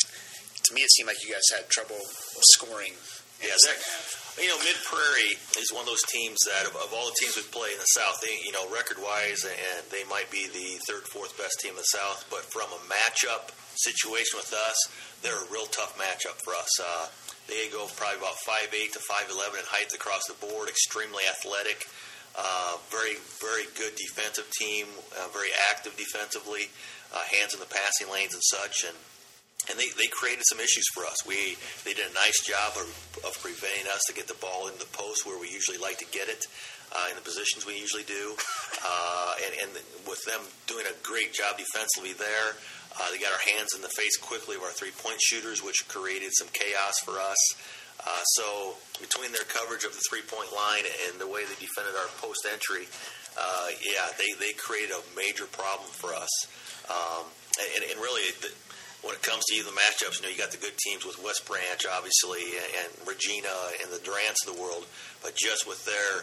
to me, it seemed like you guys had trouble scoring. Yeah, you know, Mid-Prairie is one of those teams that, of, of all the teams we play in the South, they, you know, record-wise, and they might be the third, fourth best team in the South, but from a matchup situation with us, they're a real tough matchup for us. Uh, they go probably about five eight to five eleven in height across the board, extremely athletic, uh, very, very good defensive team, uh, very active defensively, uh, hands in the passing lanes and such, and And they, they created some issues for us. We They did a nice job of, of preventing us to get the ball in the post where we usually like to get it, uh, in the positions we usually do. Uh, and, and with them doing a great job defensively there, uh, they got our hands in the face quickly of our three-point shooters, which created some chaos for us. Uh, so between their coverage of the three-point line and the way they defended our post-entry, uh, yeah, they, they created a major problem for us. Um, and, and really, the, when it comes to the matchups, you know, you got the good teams with West Branch, obviously, and, and Regina and the Durants of the world, but just with their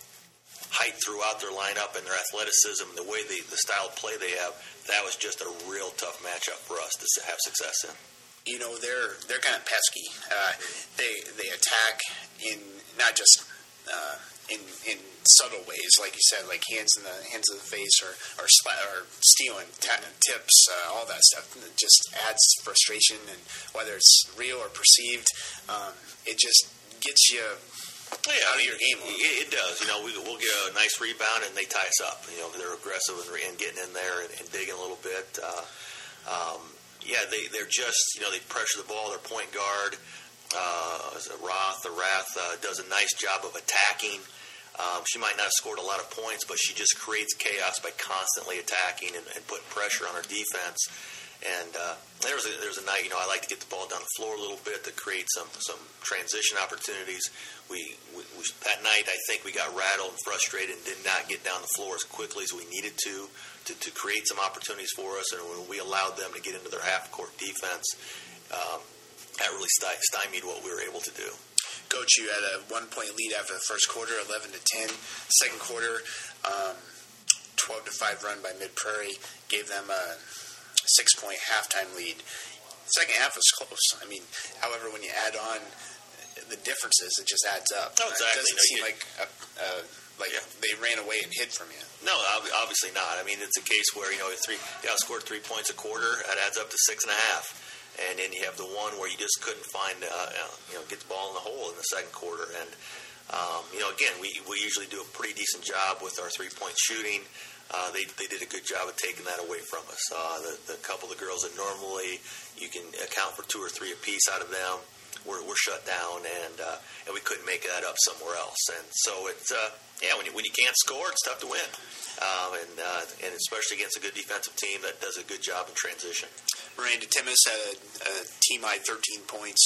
height throughout their lineup and their athleticism, the way they, the style of play they have, that was just a real tough matchup for us to have success in. You know, they're they're kind of pesky. Uh, they they attack in not just uh, in in subtle ways, like you said, like hands in the hands of the face, or or, sla- or stealing t- tips, uh, all that stuff. It just adds frustration, and whether it's real or perceived, um, it just gets you yeah, out of your game. It, it does. You know, we, we'll get a nice rebound, and they tie us up. You know, they're aggressive and, and getting in there and, and digging a little bit. Uh, um, Yeah, they, they're just, you know, they pressure the ball. Their point guard, uh, Roth, the Rath, uh, does a nice job of attacking. Um, she might not have scored a lot of points, but she just creates chaos by constantly attacking and, and putting pressure on our defense. And uh, there's a, there's a night, you know, I like to get the ball down the floor a little bit to create some, some transition opportunities. We, we, we that night, I think we got rattled and frustrated and did not get down the floor as quickly as we needed to, to, to create some opportunities for us. And when we allowed them to get into their half-court defense, um, that really stymied what we were able to do. Coach, you had a one-point lead after the first quarter, eleven to ten. Second quarter, um, twelve to five run by Mid-Prairie gave them a six-point halftime lead. Second half was close. I mean, however, when you add on the differences, it just adds up. Oh, exactly. It doesn't no, seem you, like a, a, like yeah. they ran away and hid from you. No, obviously not. I mean, it's a case where, you know, three, you outscored three points a quarter. That adds up to six and a half. And then you have the one where you just couldn't find, uh, you know, get the ball in the hole in the second quarter. And, um, you know, again, we, we usually do a pretty decent job with our three-point shooting. Uh, they they did a good job of taking that away from us. Uh, the, the couple of girls that normally you can account for two or three apiece out of them were, were shut down, and uh, and we couldn't make that up somewhere else. And so it's uh, yeah, when you, when you can't score, it's tough to win, um, and uh, and especially against a good defensive team that does a good job in transition. Miranda Timmis had a, a team high thirteen points.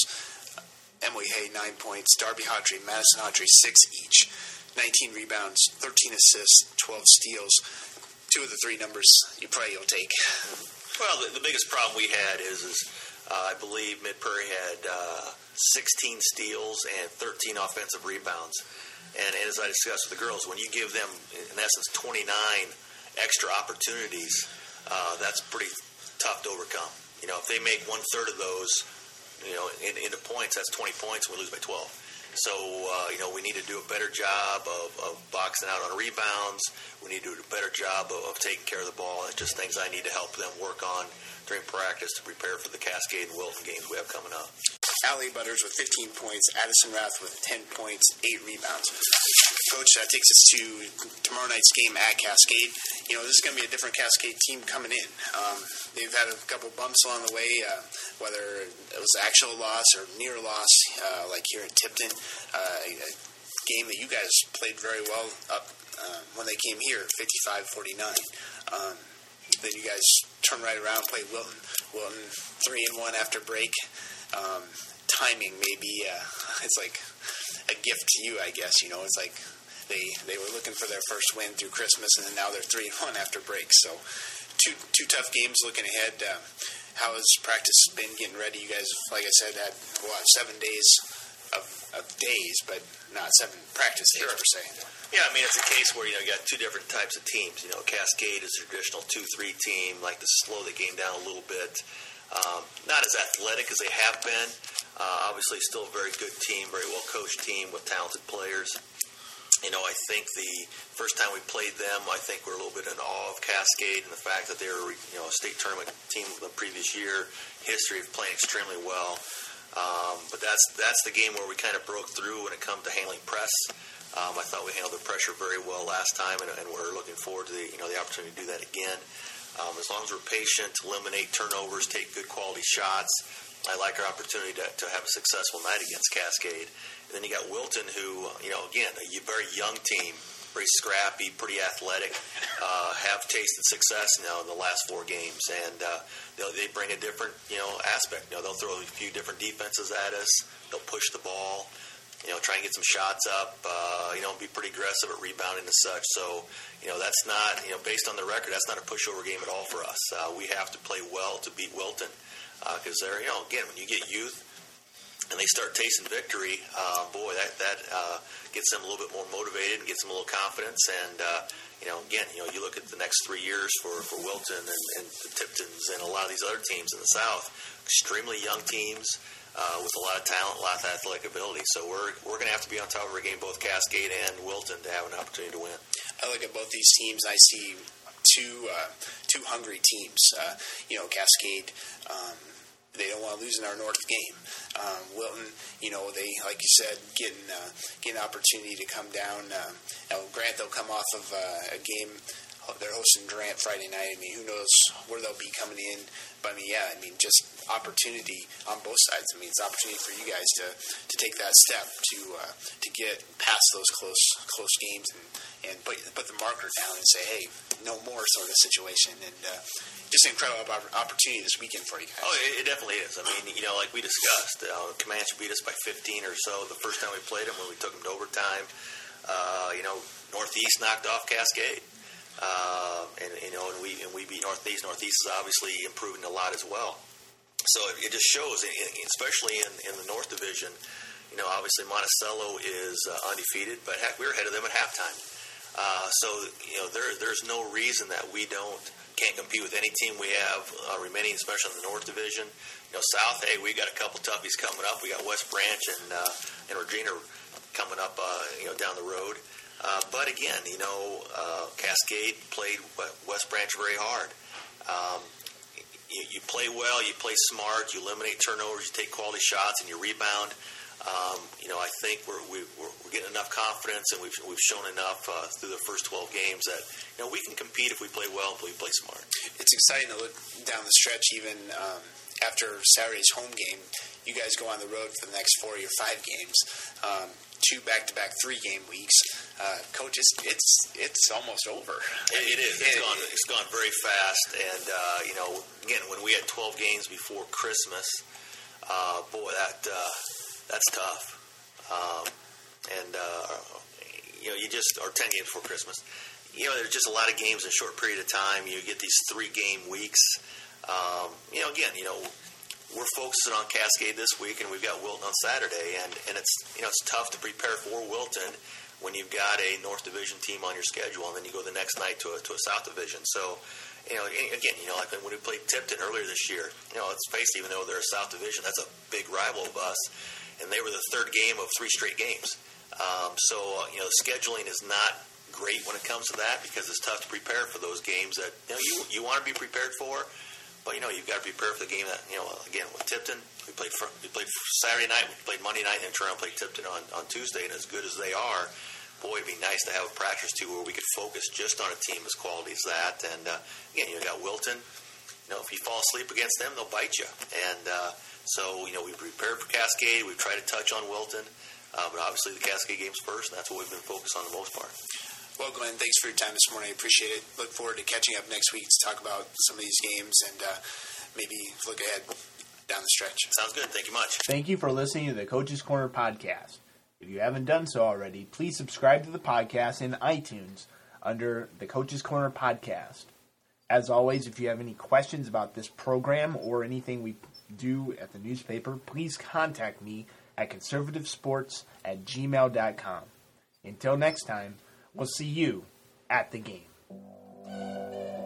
Emily Hay nine points. Darby Hawtrey, Madison Hawtrey six each. nineteen rebounds, thirteen assists, twelve steals. Two of the three numbers you probably will take. Well, the, the biggest problem we had is, is uh, I believe Mid-Prairie had uh, sixteen steals and thirteen offensive rebounds. And, and as I discussed with the girls, when you give them, in essence, twenty-nine extra opportunities, uh, that's pretty tough to overcome. You know, if they make one-third of those, you know, in, into points, that's twenty points, and we lose by twelve. So, uh, you know, we need to do a better job of, of boxing out on rebounds. We need to do a better job of, of taking care of the ball. It's just things I need to help them work on during practice to prepare for the Cascade and Wilton games we have coming up. Allie Butters with fifteen points, Addison Rath with ten points, eight rebounds. Coach, that takes us to tomorrow night's game at Cascade. You know, this is going to be a different Cascade team coming in. Um, they've had a couple bumps along the way, uh, whether it was actual loss or near loss, uh, like here at Tipton. Uh, a game that you guys played very well up uh, when they came here, fifty-five forty-nine. Um, then you guys turn right around, play Wilton. Wilton three and one after break. Um, timing maybe uh, it's like a gift to you, I guess. You know, it's like they they were looking for their first win through Christmas, and then now they're three and one after break. So two two tough games looking ahead. Uh, how has practice been getting ready? You guys, like I said, had what seven days of, of days, but not seven practice days sure. per se. Yeah, I mean, it's a case where, you know, you got two different types of teams. You know, Cascade is a traditional two three team, like to slow the game down a little bit. Um, not as athletic as they have been. Uh, obviously, still a very good team, very well-coached team with talented players. You know, I think the first time we played them, I think we're a little bit in awe of Cascade and the fact that they were, you know, a state tournament team the previous year, history of playing extremely well. Um, but that's that's the game where we kind of broke through when it comes to handling press. Um, I thought we handled the pressure very well last time, and, and we're looking forward to the you know the opportunity to do that again. Um, as long as we're patient, eliminate turnovers, take good quality shots, I like our opportunity to, to have a successful night against Cascade. And then you got Wilton, who, you know, again, a very young team, very scrappy, pretty athletic, uh, have tasted success now in the last four games, and uh, they bring a different, you know, aspect. You know, they'll throw a few different defenses at us. They'll push the ball, you know, try and get some shots up, uh, you know, be pretty aggressive at rebounding and such. So, you know, that's not, you know, based on the record, that's not a pushover game at all for us. Uh, we have to play well to beat Wilton because uh, they're, you know, again, when you get youth and they start tasting victory, uh, boy, that that uh, gets them a little bit more motivated and gets them a little confidence. And uh, you know, again, you know, you look at the next three years for, for Wilton and, and the Tiptons and a lot of these other teams in the South, extremely young teams uh, with a lot of talent, a lot of athletic ability. So we're we're going to have to be on top of our game, both Cascade and Wilton, to have an opportunity to win. I look at both these teams. I see two uh, two hungry teams. Uh, you know, Cascade. Um, They don't want to lose in our North game. Um, Wilton, you know, they, like you said, getting uh, get an opportunity to come down. Uh, now, Grant, they'll come off of uh, a game. They're hosting Grant Friday night. I mean, who knows where they'll be coming in. But, I mean, yeah, I mean, just opportunity on both sides. I mean, it's opportunity for you guys to, to take that step to uh, to get past those close close games and, and put, put the marker down and say, hey, no more sort of situation. And uh, just an incredible opportunity this weekend for you guys. Oh, it, it definitely is. I mean, you know, like we discussed, uh, Comanche beat us by fifteen or so the first time we played them when we took them to overtime. Uh, you know, Northeast knocked off Cascade. Uh, and you know, and we and we beat Northeast. Northeast is obviously improving a lot as well. So it, it just shows, especially in, in the North Division. You know, obviously Monticello is uh, undefeated, but heck, we were ahead of them at halftime. Uh, so you know, there there's no reason that we don't can't compete with any team we have uh, remaining, especially in the North Division. You know, South, hey, we got a couple toughies coming up. We got West Branch and uh, and Regina coming up, uh, you know, down the road. Uh, but again, you know, uh, Cascade played West Branch very hard. Um, you, you play well, you play smart, you eliminate turnovers, you take quality shots, and you rebound. Um, you know, I think we're, we, we're we're getting enough confidence, and we've we've shown enough uh, through the first twelve games that you know we can compete if we play well, if we play smart. It's exciting to look down the stretch, even um, after Saturday's home game. You guys go on the road for the next four or five games. Um, Two back-to-back three-game weeks, uh, coach. It's, it's it's almost over. It, it is. It's gone. It's gone very fast. And uh, you know, again, when we had twelve games before Christmas, uh, boy, that uh, that's tough. Um, and uh, you know, you just or ten games before Christmas. You know, there's just a lot of games in a short period of time. You get these three-game weeks. Um, you know, again, you know. We're focusing on Cascade this week, and we've got Wilton on Saturday, and, and it's you know it's tough to prepare for Wilton when you've got a North Division team on your schedule, and then you go the next night to a to a South Division. So, you know, again, you know, like when we played Tipton earlier this year, you know, let's face it, even though they're a South Division, that's a big rival of us, and they were the third game of three straight games. Um, so, uh, you know, scheduling is not great when it comes to that because it's tough to prepare for those games that you know you you want to be prepared for. But, you know, you've got to prepare for the game that, you know, again, with Tipton, we played for, we played Saturday night, we played Monday night, and turned around and played Tipton on, on Tuesday. And as good as they are, boy, it'd be nice to have a practice, too, where we could focus just on a team as quality as that. And, uh, again, you got Wilton. You know, if you fall asleep against them, they'll bite you. And uh, so, you know, we prepared for Cascade. We've tried to touch on Wilton. Uh, but obviously the Cascade game's first, and that's what we've been focused on the most part. Well, Glenn, thanks for your time this morning. I appreciate it. Look forward to catching up next week to talk about some of these games and uh, maybe look ahead down the stretch. Sounds good. Thank you much. Thank you for listening to the Coach's Corner podcast. If you haven't done so already, please subscribe to the podcast in iTunes under the Coach's Corner podcast. As always, if you have any questions about this program or anything we do at the newspaper, please contact me at conservativesports at gmail dot com. Until next time, we'll see you at the game.